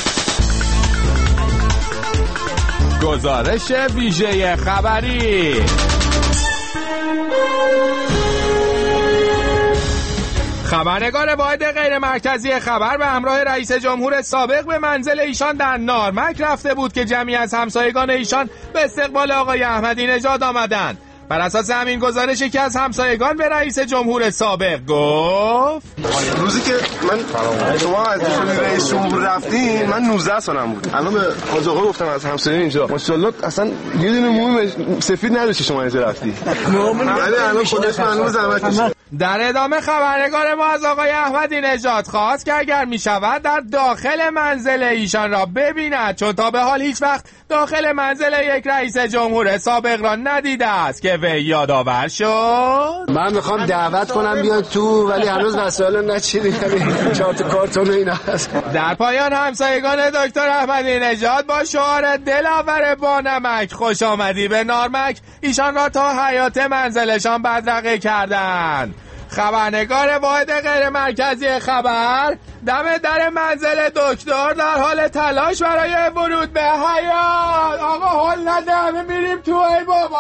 S1: گزارش ویژه خبری. خبرنگار واحد غیر مرکزی خبر به همراه رئیس جمهور سابق به منزل ایشان در نارمک رفته بود که جمعی از همسایگان ایشان به استقبال آقای احمدی نژاد آمدند. بر اساس همین گزارش یکی از همسایگان به رئیس جمهور سابق گفت
S17: روزی که من شما از رئیس جمهور رفتین من نوزده سالم بود. الان به حاج آقا گفتم از همسایه اینجا ماشاءالله اصلا یه دونه موی سفید نداشتی شما اینجا رفتی. ولی الان خودش معلومه زحمتش.
S1: در ادامه خبرنگار ما از آقای احمدی نژاد خواست که اگر می شود در داخل منزل ایشان را ببیند، چون تا به حال هیچ وقت داخل منزل یک رئیس جمهور سابق را ندیده است که وی یادآور شد.
S14: من میخوام دعوت کنم بیاد تو ولی هنوز وسایل نچیدیم، چهار تا کارتون اینا هست.
S1: در پایان همسایگان دکتر احمدی نژاد با شعار دلاور با نمک خوش آمدی به نارمک ایشان را تا حیاط منزلشان بدرقه کردند. خبرنگار واحد غیر مرکزی خبر دم در منزل دکتر در حال تلاش برای ورود به حیاط. آقا حال نده، همه میریم تو. ای بابا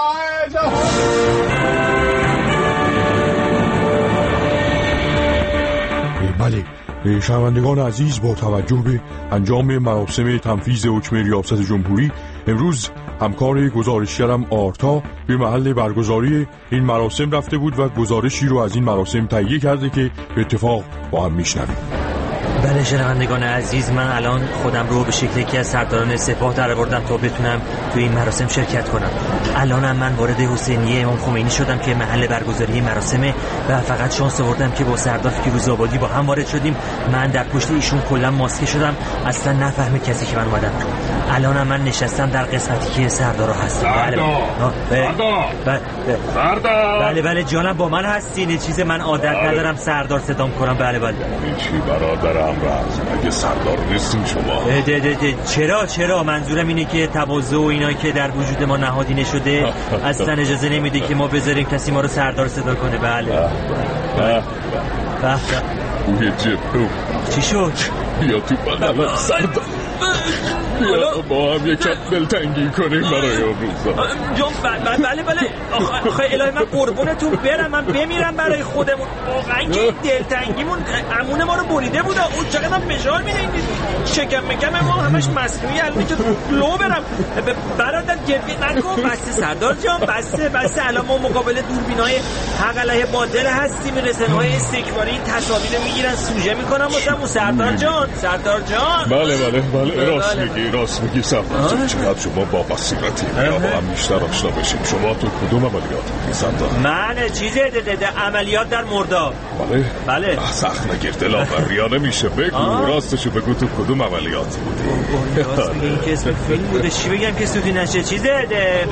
S5: بله، شنوندگان عزیز، با توجه به انجام مراسم تنفیذ حکم ریاست جمهوری امروز همکار گزارشگرم آرتا به محل برگزاری این مراسم رفته بود و گزارشی رو از این مراسم تهیه کرده که به اتفاق با هم میشنویم.
S12: بله شنوندگان عزیز، من الان خودم رو به شکل یکی از سرداران سپاه در آوردم تا بتونم تو این مراسم شرکت کنم. الانم من وارد حسینیه امام خمینی شدم که محل برگزاری مراسمه و فقط شانس آوردم که با سردار فیروزآبادی با هم وارد شدیم. من در پشت ایشون کلا ماسکه شدم، اصلا نفهمه کسی که من اومدم. الانم من نشستم در قسمتی که سردارا هستن. بله بله
S5: سردار
S12: بله بله جانم با من هستین. چیز من عادت ندارم سردار صدام کنم. بله بله
S5: چی برادرم راز مگه سردار نیستین شما؟
S12: ده ده ده چرا چرا منظورم اینه که تواضع و اینا که در وجود ما نهادینه شده اصلا اجازه نمیده که ما بذاریم کسی ما رو سردار صدا کنه. بله
S5: به
S12: به
S5: اوه جبهه
S12: چی شد؟
S5: بیا تو بغلم سردار، بیا با هم یکم دلتنگی کنیم برای امروزا.
S12: جون بله بله آخه الهی من قربونتون برم، من بمیرم برای خودمون. واقعا که دلتنگیمون امون ما رو بریده بود. اون چقدر فشار میده این شکم مکم ما همش مصنوعی. الان که لو برم برادر گریه نکن. بسته سردار جان، بسته بسته. الان ما مقابل دوربینای حق علیه باطل هستیم. رسانه‌های استکباری تصاویر میگیرن سوژه میکنن واسمون. سردار جان سردار جان
S5: بله بله بله راست میگی راست میگی سردار. چقدر شما با بصیرتی. بیا با هم بیشتر آشنا بشیم. شما تو کدوم عملیات بودی سردار؟
S12: من چیزه ده ده عملیات در مرداب.
S5: بله
S12: بله
S5: سخت نگیر دلاور، ریا نمیشه. بگو راستشو بگو تو کدوم عملیات بودی؟
S12: راست میگی این که اسم فیلم بوده. چی بگم که سودی نشه؟ چیزه ده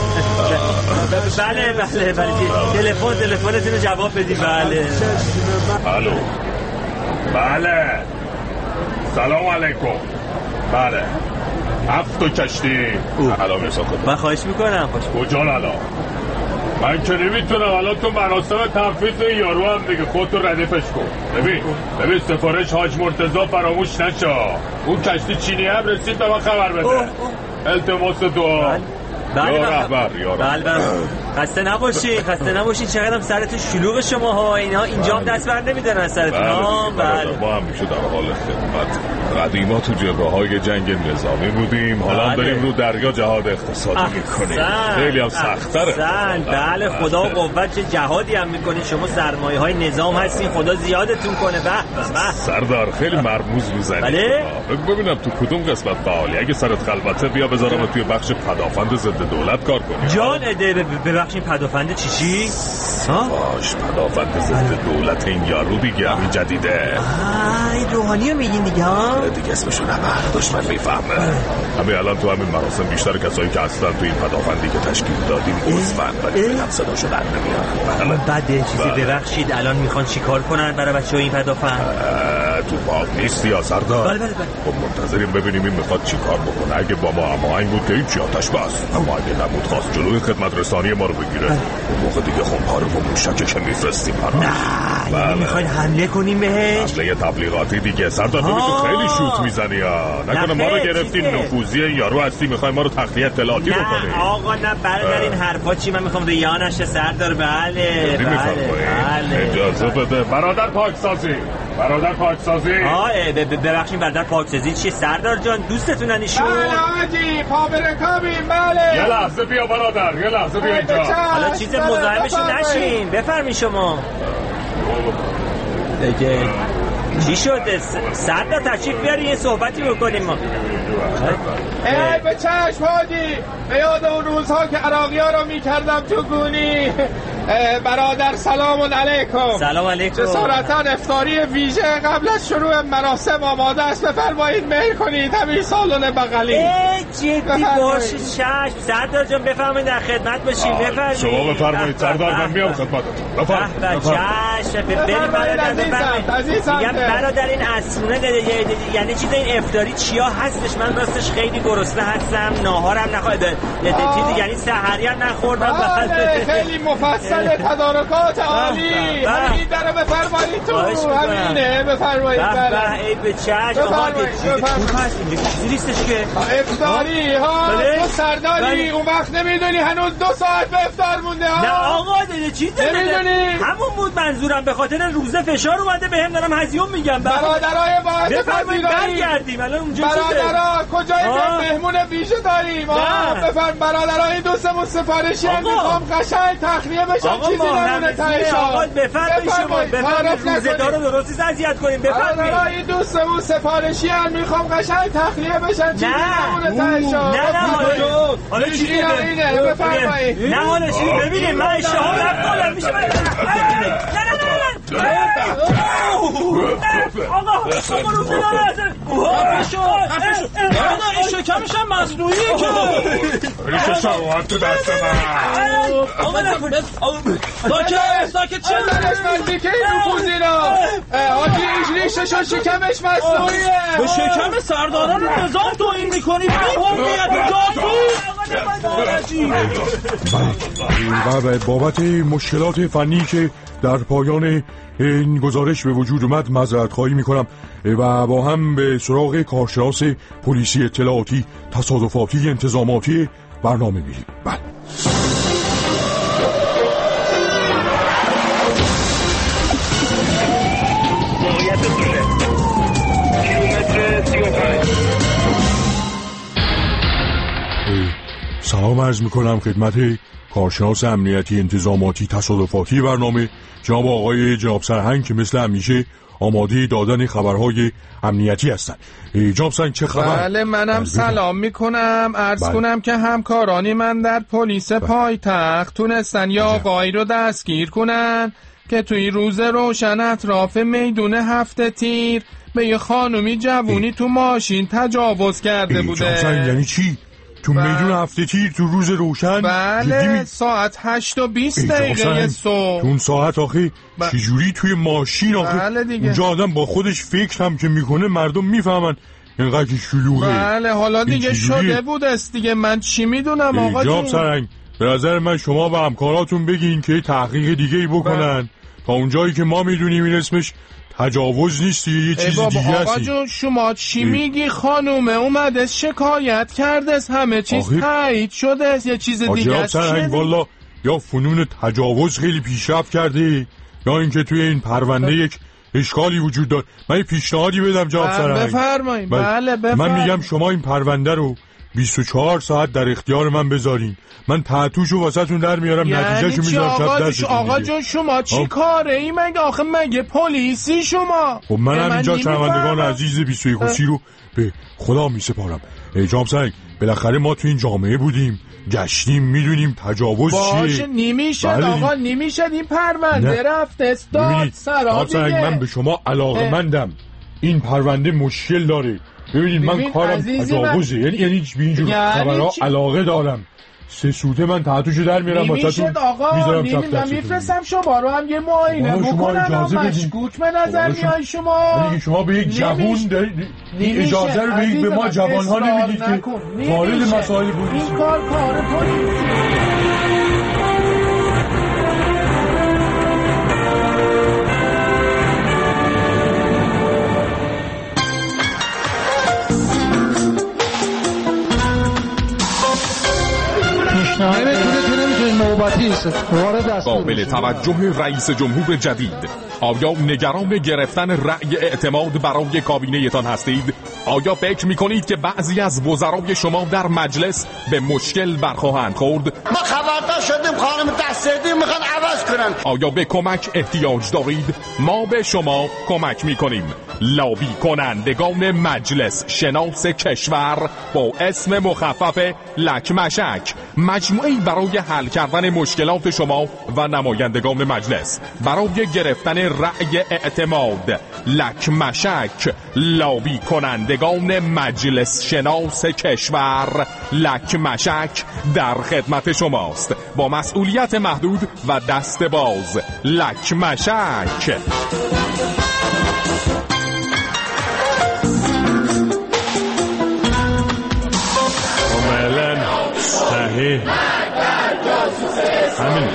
S12: بله بله بله تلفن تلفنتون رو جواب بدی. بله
S5: الو بله سلام علیکم. بله هفت تا کشتی الان رسا کنم.
S12: من خواهش میکنم.
S5: کجا الان؟ من که نمیتونم الان تو مراسم تنفیذ یارو هم دیگه خودتو ردیفش کن. ببین ببین سفارش حاج مرتضی فراموش نشا. اون کشتی چینی هم رسید به من خبر بده. التماس دعا.
S12: بله
S5: یا رهبر یا رهبر.
S12: بله خسته نباشی خسته نباشی. چقدرم سرتون شلوغ شما ها. اینا اینجا هم دست بر نمیدارن سرتون.
S5: بله ما هم میشه در حال خدمت. قدیما تو جبهه های جنگ نظامی بودیم، حالا هم داریم رو دریا جهاد اقتصادی میکنیم. خیلی هم سخت‌تره.
S12: بله خدا قوت چه جهادی هم میکنین. شما سرمایه های نظام هستین، خدا زیادتون کنه. به به
S5: سردار خیلی مرموز میزنی.
S12: بله
S5: ببینم تو کدوم قسمت فعالی. اگه سرت خلوته بیا بذارم توی بخش پدافند ضد دولت کار کنی.
S12: جان ببخشید پدافند چی چی؟
S5: باش پدافند ضد دولت این یارو دیگه همین جدیده.
S12: این روحانی رو میگین دیگه ها؟
S5: دیگه اسمشو نبر دشمن میفهمه. همین الان تو همین مراسم بیشتر کسایی که اصلا تو این پدافندی که تشکیل دادیم عضوان ولی هم صداشو در نمیارن.
S12: بده چیزی ببخشید الان میخوان چیکار کنن برای بچه‌ها این پدافند؟
S5: تو باغ نیستی یا سردار؟
S12: بله بله بله.
S5: خب منتظریم ببینیم این میخواد چیکار بکنه. اگه با ما هماهنگ بود که هیچ آتش بس، اما اگه نبود خواست جلوی خدمت رسانی ما رو بگیره. اون موقع دیگه خونپاره و موشکش میفرستیم براش.
S12: نه بله. میخواین حمله کنیم بهش؟
S5: حمله تبلیغاتی دیگه سردار. تو خیلی شوت میزنی ها. نکنه ما رو گرفتین نفوذی یارو هستی میخوای ما رو تخلیه اطلاعاتی بکنی.
S12: نه آقا نه برادر این حرفا چی؟ من میخوام ریانش سردار. بله بله بله
S5: اجازه بده برادر پاکسازی. برادر پاکسازی.
S12: آه ببخشید برادر پاکسازی چیه سردار جان؟ دوستتونن ایشون؟
S1: بله آجی پابرکابیم. بله
S5: یه لحظه بیا برادر، یه لحظه بیا اینجا.
S12: حالا چیز مزاحمشون نشین. بفرمین شما. دیگه چی شد؟ سردار تشریف بیاری یه صحبتی بکنیم ما.
S1: ای به چشم حاجی، به یاد اون روزها که عراقی ها رو میکردم تو گونی. برادر سلام علیکم.
S12: سلام علیکم.
S1: جسارتا افطاری ویژه قبل از شروع مراسم آماده است. بفرمایید میل کنید همین سالن بغلی.
S12: ای جدی باشه چشم. سردار جان بفرمایید در خدمت باشیم. بفرمایید.
S5: شما بفرمایید سردار من میام خدمتتون. بفرمایید.
S12: چشم. بریم برادر بفرمایید. میگم برادر این اسرونه یعنی چیز این افطاری چیا هستش؟ من راستش خیلی گرسنه هستم. ناهارم نخوردم. چیزی یعنی سحری هم نخوردم.
S1: خیلی مفصل تدارکات عالی. همین در بفرمایید تو. همینه بفرمایید.
S12: به ای به چشم. آقا چیزی نیستش که
S1: افطاری ها. تو سرداری اون وقت نمیدونی هنوز دو ساعت به افطار مونده ها.
S12: نه آقا دیگه چیز
S1: نمیدونی.
S12: همون بود منظورم، به خاطر روزه فشار اومده بهم دارم هزیون میگم.
S1: برادرای باید
S12: بفرمایید برگردیم الان اونجا چیزه.
S1: برادرها کجای مهمون ویژه داریم. بفرمایید برادرای دوستمون سفارشی هم میخوام قشنگ تخلیه بشن. چیزی نمونه تایش.
S12: آقا بفرمایید شما بفرمایید روزه‌دار رو درست اذیت کنیم. بفرمایید
S1: برادرای دوستمون سفارشی هم میخوام قشنگ تخلیه بشن. چیزی نمونه تایش.
S12: نه نه حالا چی
S1: اینه بفرمایید.
S12: نه حالا چی ببینید من اشتها رفتم میشه. نه نه نه آقا آقا رو بده. آفشو آفشو نه این شکمش هم مصنوعیه که
S5: ریشه شواهد تو دست من.
S12: آقا نکنه ساکت ساکت چه
S1: درش نزدیکه این نفوز اینا. آجی ایش ریشش و شکمش مصنوعیه.
S12: به شکم سرداران نظام توهین میکنی. بی هویت
S5: جاسوس. بابت مشکلات فنی که در پایان این گزارش به وجود اومد معذرت خواهی میکنم و با هم به سراغ کارشناس پلیسی اطلاعاتی تصادفاتی انتظاماتی برنامه میریم. بله سلام عرض میکنم خدمت کارشناس امنیتی انتظاماتی تصادفاتی برنامه جناب آقای جناب سرهنگ که مثل همیشه آماده دادن خبرهای امنیتی هستند. جناب سرهنگ چه خبر؟
S1: بله منم سلام میکنم. عرض بله. کنم که همکارانی من در پلیس بله. پایتخت تونستن یا آقایی رو دستگیر کنن که توی روز روشن اطراف میدون هفت تیر به یه خانومی جوونی تو ماشین تجاوز کرده بوده.
S5: جناب سرهنگ یعنی چی؟ تو میدون هفته تیر تو روز روشن؟
S1: بله می... ساعت هشت و بیست دقیقه صبح.
S5: تو اون ساعت آخه ب... چجوری توی ماشین آخه
S1: بله دیگه.
S5: اونجا آدم با خودش فکر هم که میکنه مردم میفهمن اینقدر که شلوغه.
S1: بله حالا دیگه شده بود است دیگه من چی میدونم آقا جون.
S5: جناب سرهنگ به نظر من شما و همکاراتون بگین که تحقیق دیگه ای بکنن بله. تا اونجایی که ما میدونیم این اسمش تجاوز نیست یه چیز دیگه هستی.
S1: آقا جون شما چی ای. میگی؟ خانومه اومده شکایت کرده همه چیز تایید شده یه چیز دیگه است.
S5: سرهنگ والا یا فنون تجاوز خیلی پیشرفت کرده یا اینکه توی این پرونده یک اشکالی وجود داره. من پیشنهادی بدم جناب سرهنگ.
S1: بفرمایید. بله بفرمایید.
S5: من میگم شما این پرونده رو بیست و چهار ساعت در اختیار من بذارین. من تحتوشو واسهتون در میارم
S1: یعنی
S5: نتیجهشو میذارم
S1: آقا, آقا جون شما چی کاره ای مگه آخه مگه پلیسی شما؟
S5: خب من هم اینجا شنوندگان عزیز بیست و یک رو به خدا میسپارم. جناب سرهنگ بالاخره ما تو این جامعه بودیم گشتیم میدونیم تجاوز چیه.
S1: باشه نمیشه آقا نمیشه این پرونده رفت استاد سرا دیگه.
S5: من به شما علاقه‌مندم این پرونده مشکل داره. ببینید من کارم تجاوزه یعنی یعنی به اینجور خبرها علاقه دارم. سه سوته من تحتوشو در میارم واسهتون میذارم چپ دست.
S1: میفرستم شما رو هم یه معاینه بکنم. مشکوک به نظر میای شما.
S5: یعنی شما به یک جوون اجازه رو به به ما جوان‌ها نمیدید که وارد مسائل پلیسی.
S1: این کار کار پلیسی.
S14: نمیتونه تو نمیتونه نوبتی عزیز وارد است.
S5: قابل توجه رئیس جمهور جدید، آیا نگران گرفتن رأی اعتماد برای کابینه تان هستید؟ آیا فکر میکنید که بعضی از وزرای شما در مجلس به مشکل برخواهند خورد؟
S18: ما خبردار شدیم خانم دستیدی میخوان عوض کنن.
S5: آیا به کمک احتیاج دارید؟ ما به شما کمک میکنیم. لابی کنندگان مجلس شناس کشور با اسم مخفف لکمشک، مجموعه‌ای برای حل کردن مشکلات شما و نمایندگان مجلس برای گرفتن رأی اعتماد. لکمشک، لابی کنندگان مجلس شناس کشور. لکمشک در خدمت شماست با مسئولیت محدود و دست باز. لکمشک. صحیح همین.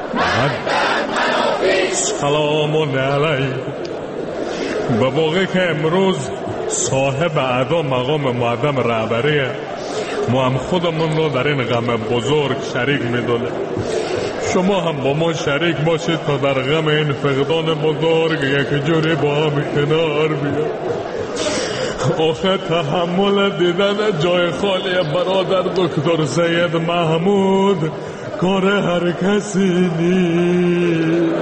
S5: سلام علیکم. به موقع که امروز صاحب اعضا مقام معدم رهبریه، ما هم خودمون رو در این غم بزرگ شریک میدونه. شما هم با ما شریک باشید تا در غم این فقدان بزرگ یک جوری با هم کنار بیاد. آخه تحمل دیدن جای خالی برادر دکتر سید محمود کار هر کسی نیست.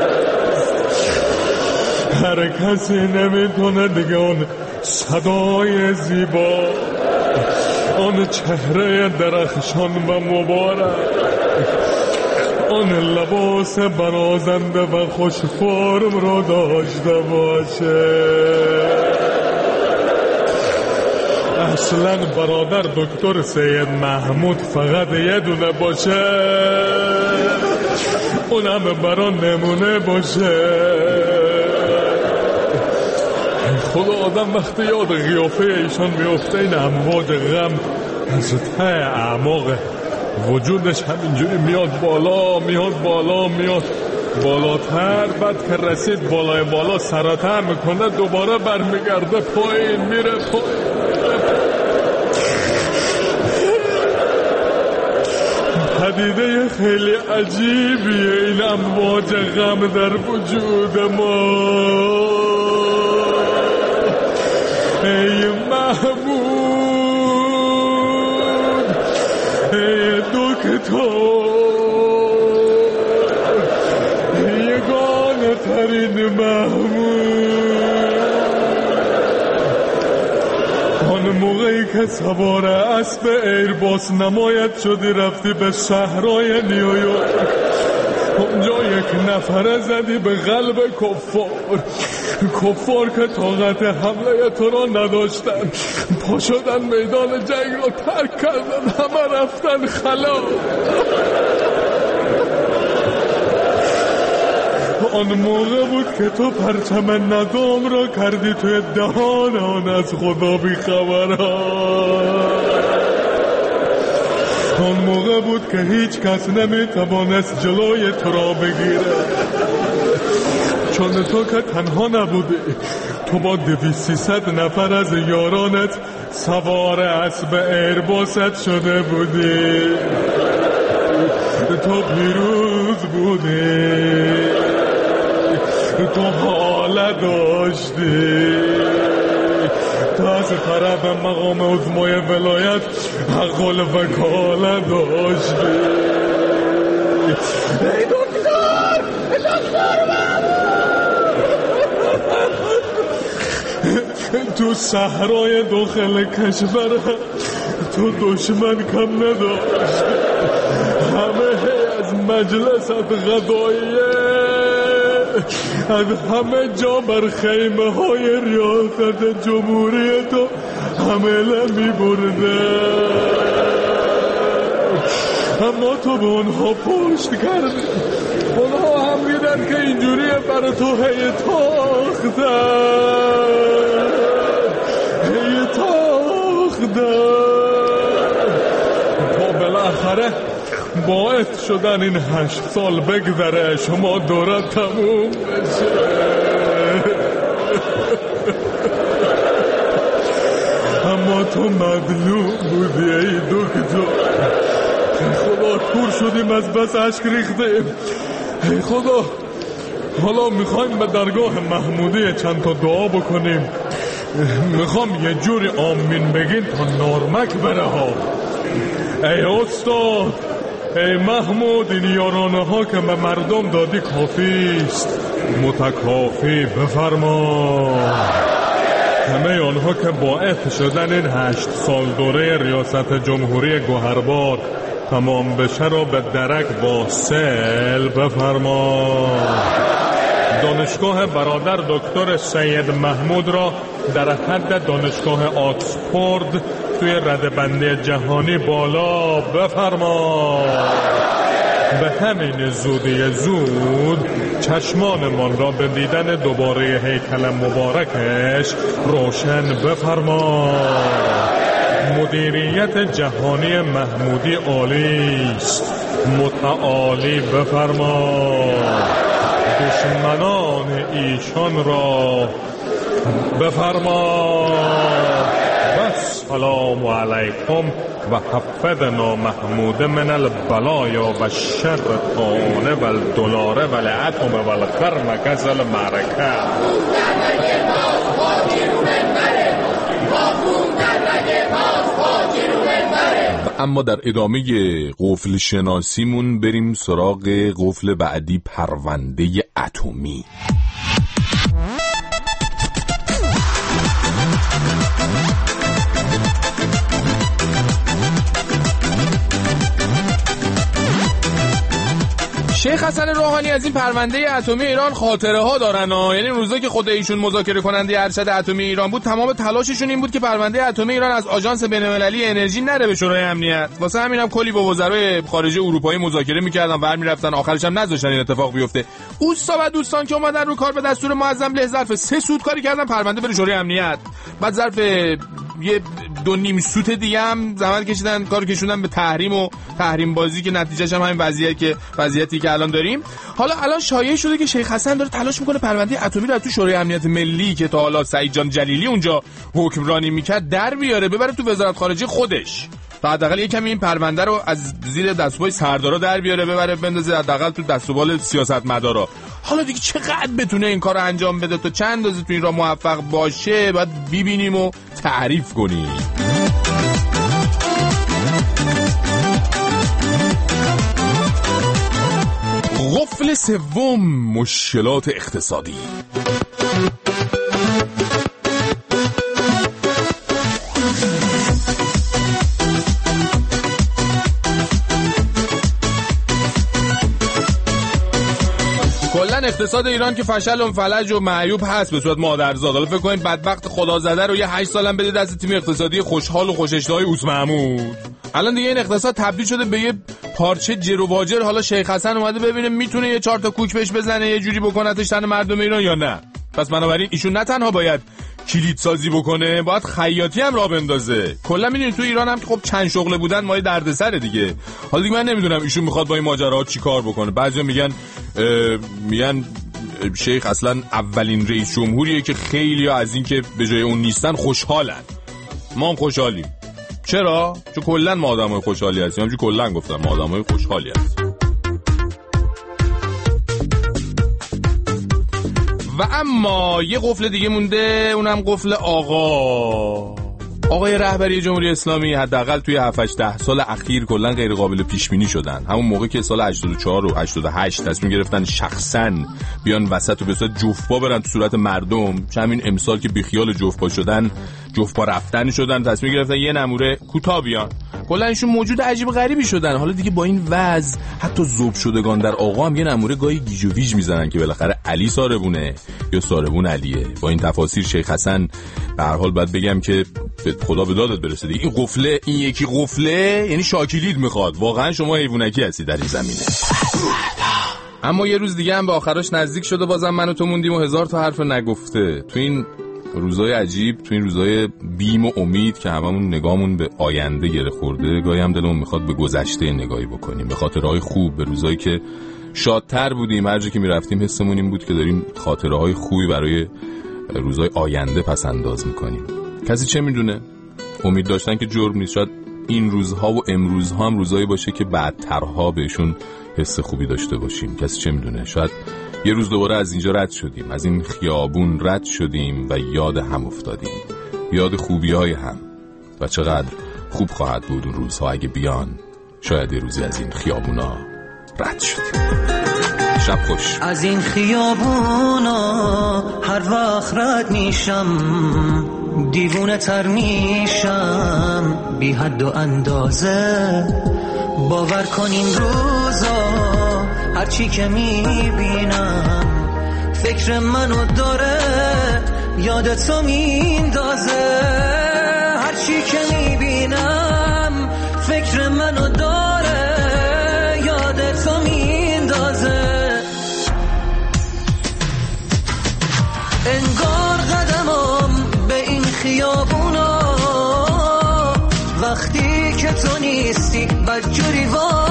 S5: هر کسی نمیتونه دیگه اون صدای زیبا، اون چهره درخشان و مبارک، اون لباس برازنده و خوش فرم رو داشته باشه. اصلا برادر دکتر سید محمود فقط یه دونه باشه، اونم برا نمونه باشه. خدا آدم وقتی یاد قیافه ایشان میفته این امواج غم از ته اعماق وجودش همینجوری میاد بالا میاد بالا میاد بالاتر، بعد که رسید بالای بالا سرطه میکنه دوباره برمیگرده پایین میره پایین. پدیده خیلی عجیبیه این امواج غم در وجود ما. ای محمود، ای دکتر، یگانه ترین محمود. آن موقعی که سوار اسب ایرباس نمایت شدی رفتی به شهرهای نیویورک، اونجا یک نفره زدی به قلب کفار. کفار که طاقت حمله تو را نداشتن پا شدن میدان جنگ را ترک کردن، همه رفتن خلا. آن موقع بود که تو پرچم نظام را کردی توی دهان آن از خدا بی خبران. آن موقع بود که هیچ کس نمیتوانست جلوی تو را بگیره، چون تو که تنها نبودی، تو با دویست سیصد نفر از یارانت سوار اسب ایرباست شده بودی. تو پیروز بودی، تو حاله داشتی، تو از طرف مقام عظمای ولایت حق الوکاله داشتی. ای دکتر، دکتر تو صحرای داخل کشور تو دشمن کم نداشت. همه از مجلس غذاییه از همه جا بر خیمه های ریاست جمهوری تو حمله می برده، اما تو به اونها پشت کردی. اونها هم میدن که اینجوریه برای تو هی تاخته هی تاخته تا بالاخره باعث شدن این هشت سال بگذره شما دورت تموم بشه. اما تو مظلوم بودی ای دکتر، خدا کور شدیم از بس اشک ریختیم. ای خدا حالا میخوایم به درگاه محمودی چند تا دعا بکنیم. میخوام یه جوری آمین بگین تا نارمک بره ها. ای استاد، ای محمود، این یارانه ها که به مردم دادی کافیست، متکافی بفرما. همه آنها که باعث شدن این هشت سال دوره ریاست جمهوری گوهربار تمام بشه را به درک واصل بفرما. دانشگاه برادر دکتر سید محمود را در حد دانشگاه آکسفورد توی ردبندی جهانی بالا بفرما. به همین زودی زود چشمانمان را به دیدن دوباره هیکل مبارکش روشن بفرما. مدیریت جهانی محمودی عالی است، متعالی بفرما. دشمنان ایشان را بفرما. السلام علیکم و حفظنا محمود من البلایا و الشیطان و الدولار و العتم و الخرم کسل معرکه. اما در ادامه قفل شناسیمون بریم سراغ قفل بعدی، پرونده اتمی.
S1: شیخ حسن روحانی از این پرونده اتمی ایران خاطره ها دارن ها. یعنی روزا که خود ایشون مذاکره کننده ارشد اتمی ایران بود، تمام تلاششون این بود که پرونده اتمی ایران از آژانس بین‌المللی انرژی نره به شورای امنیت. واسه همین هم کلی با وزرای خارجه اروپایی مذاکره می‌کردن، ور می‌رفتن، آخرش هم نذاشتن این اتفاق بیفته. اوستا و دوستان که اومدن رو کار به دستور معظم له ظرف سه سوت کاری کردن پرونده بره شورای امنیت. بعد ظرف یه دو نیم سوت دیگه هم زحمت کشیدن، کار کشوندن به تحریم و تحریم بازی که نتیجهش هم همین وضعیتی که وضعیتی که الان داریم. حالا الان شایعه شده که شیخ حسن داره تلاش میکنه پرونده اتمی رو تو شورای امنیت ملی که تا حالا سعید جان جلیلی اونجا حکمرانی میکرد در بیاره، ببره تو وزارت خارجه خودش. تا حداقل یه کمی این پرونده رو از زیر دستوبال سردارا در بیاره، ببره بندازه حداقل تو دستوبال سیاستمدارا. حالا دیگه چقدر بتونه این کارو انجام بده تا چند اندازه تو این راه موفق باشه باید ببینیم و تعریف کنیم. قفل سوم، مشکلات اقتصادی. اقتصاد ایران که فشل و فلج و معیوب هست به صورت مادرزاد. حالا فکر کنید بدبخت خدا زده رو یه هشت سالم بده دست تیم اقتصادی خوشحال و خوش‌اشتهای اوس محمود. الان دیگه این اقتصاد تبدیل شده به یه پارچه جر و واجر. حالا شیخ حسن اومده ببینه میتونه یه چهار تا کوک بهش بزنه، یه جوری بکنتش تن مردم ایران یا نه. پس بنابراین ایشون نه تنها باید کلید سازی بکنه، باید خیاطی هم راه بندازه. کلا میدونید تو ایران هم که خب چند شغله بودن مایه دردسر دیگه. حالا دیگه من نمیدونم ایشون میخواد با این ماجراها چیکار بکنه. بعضیا میگن میگن شیخ اصلا اولین رئیس جمهوریه که خیلی از این که به جای اون نیستن خوشحالن. ما هم خوشحالیم. چرا؟ چون کلا ما آدمای خوشحالی هستیم. همونجوری کلا گفتم ما آدمای خوشحالی هستیم. و اما یه قفل دیگه مونده، اونم قفل آقا آقای رهبری جمهوری اسلامی. حداقل توی هفت هشت ده سال اخیر کلا غیر قابل پیش بینی شدن. همون موقع که سال هشتاد و چهار و هشتاد و هشت تصمیم گرفتن شخصا بیان وسط و به صورت جفت‌پا برن تو صورت مردم، چه همین امسال که بیخیال جفت‌پا شدن، جفت‌پا رفتن شدن، تصمیم گرفتن یه نموره کوتاه بیان. کلا ایشون موجود عجیب غریبی شدن. حالا دیگه با این وضع حتی ذوب شدگان در آقا هم یه نموره گاهی گیج و ویج میزنن که بالاخره علی ساربونه یا ساربون علیه. با این تفاسیر شیخ حسن به هر حال باید بگم که خدا به دادت برسه دیگه. این قفله، این یکی قفله یعنی شاکلید میخواد. واقعا شما حیوانکی هستی در این زمینه. اما یه روز دیگه هم به آخرش نزدیک شده، بازم من و تو موندیم و هزار تا حرف نگفته. تو این روزای عجیب، تو این روزای بیم و امید که هممون نگاهمون به آینده گره خورده، گاهی هم دلمون میخواد به گذشته نگاهی بکنیم، به خاطرهای خوب، به روزایی که شادتر بودیم. هر جا که میرفتیم حسمون این بود که داریم خاطرهای خوبی برای روزای آینده پس انداز میکنیم. کسی چه میدونه؟ امید داشتن که جرم نیست. شاید این روزها و امروزها هم روزایی باشه که بعدترها بهشون حس خوبی داشته باشیم. کسی چه میدونه، شاید یه روز دوباره از اینجا رد شدیم، از این خیابون رد شدیم و یاد هم افتادیم، یاد خوبی های هم. و چقدر خوب خواهد بود اون روزها اگه بیان. شاید یه روزی از این خیابونا رد شدیم. شب خوش.
S19: از این خیابونا هر وقت رد میشم دیوونه تر میشم بی حد و اندازه. باور کن این روزا هرچی که میبینم فکر منو داره یادتو میندازه. هرچی که میبینم فکر منو داره یادتو میندازه. انگار قدمم به این خیابونا وقتی که تو نیستی بدجوری وای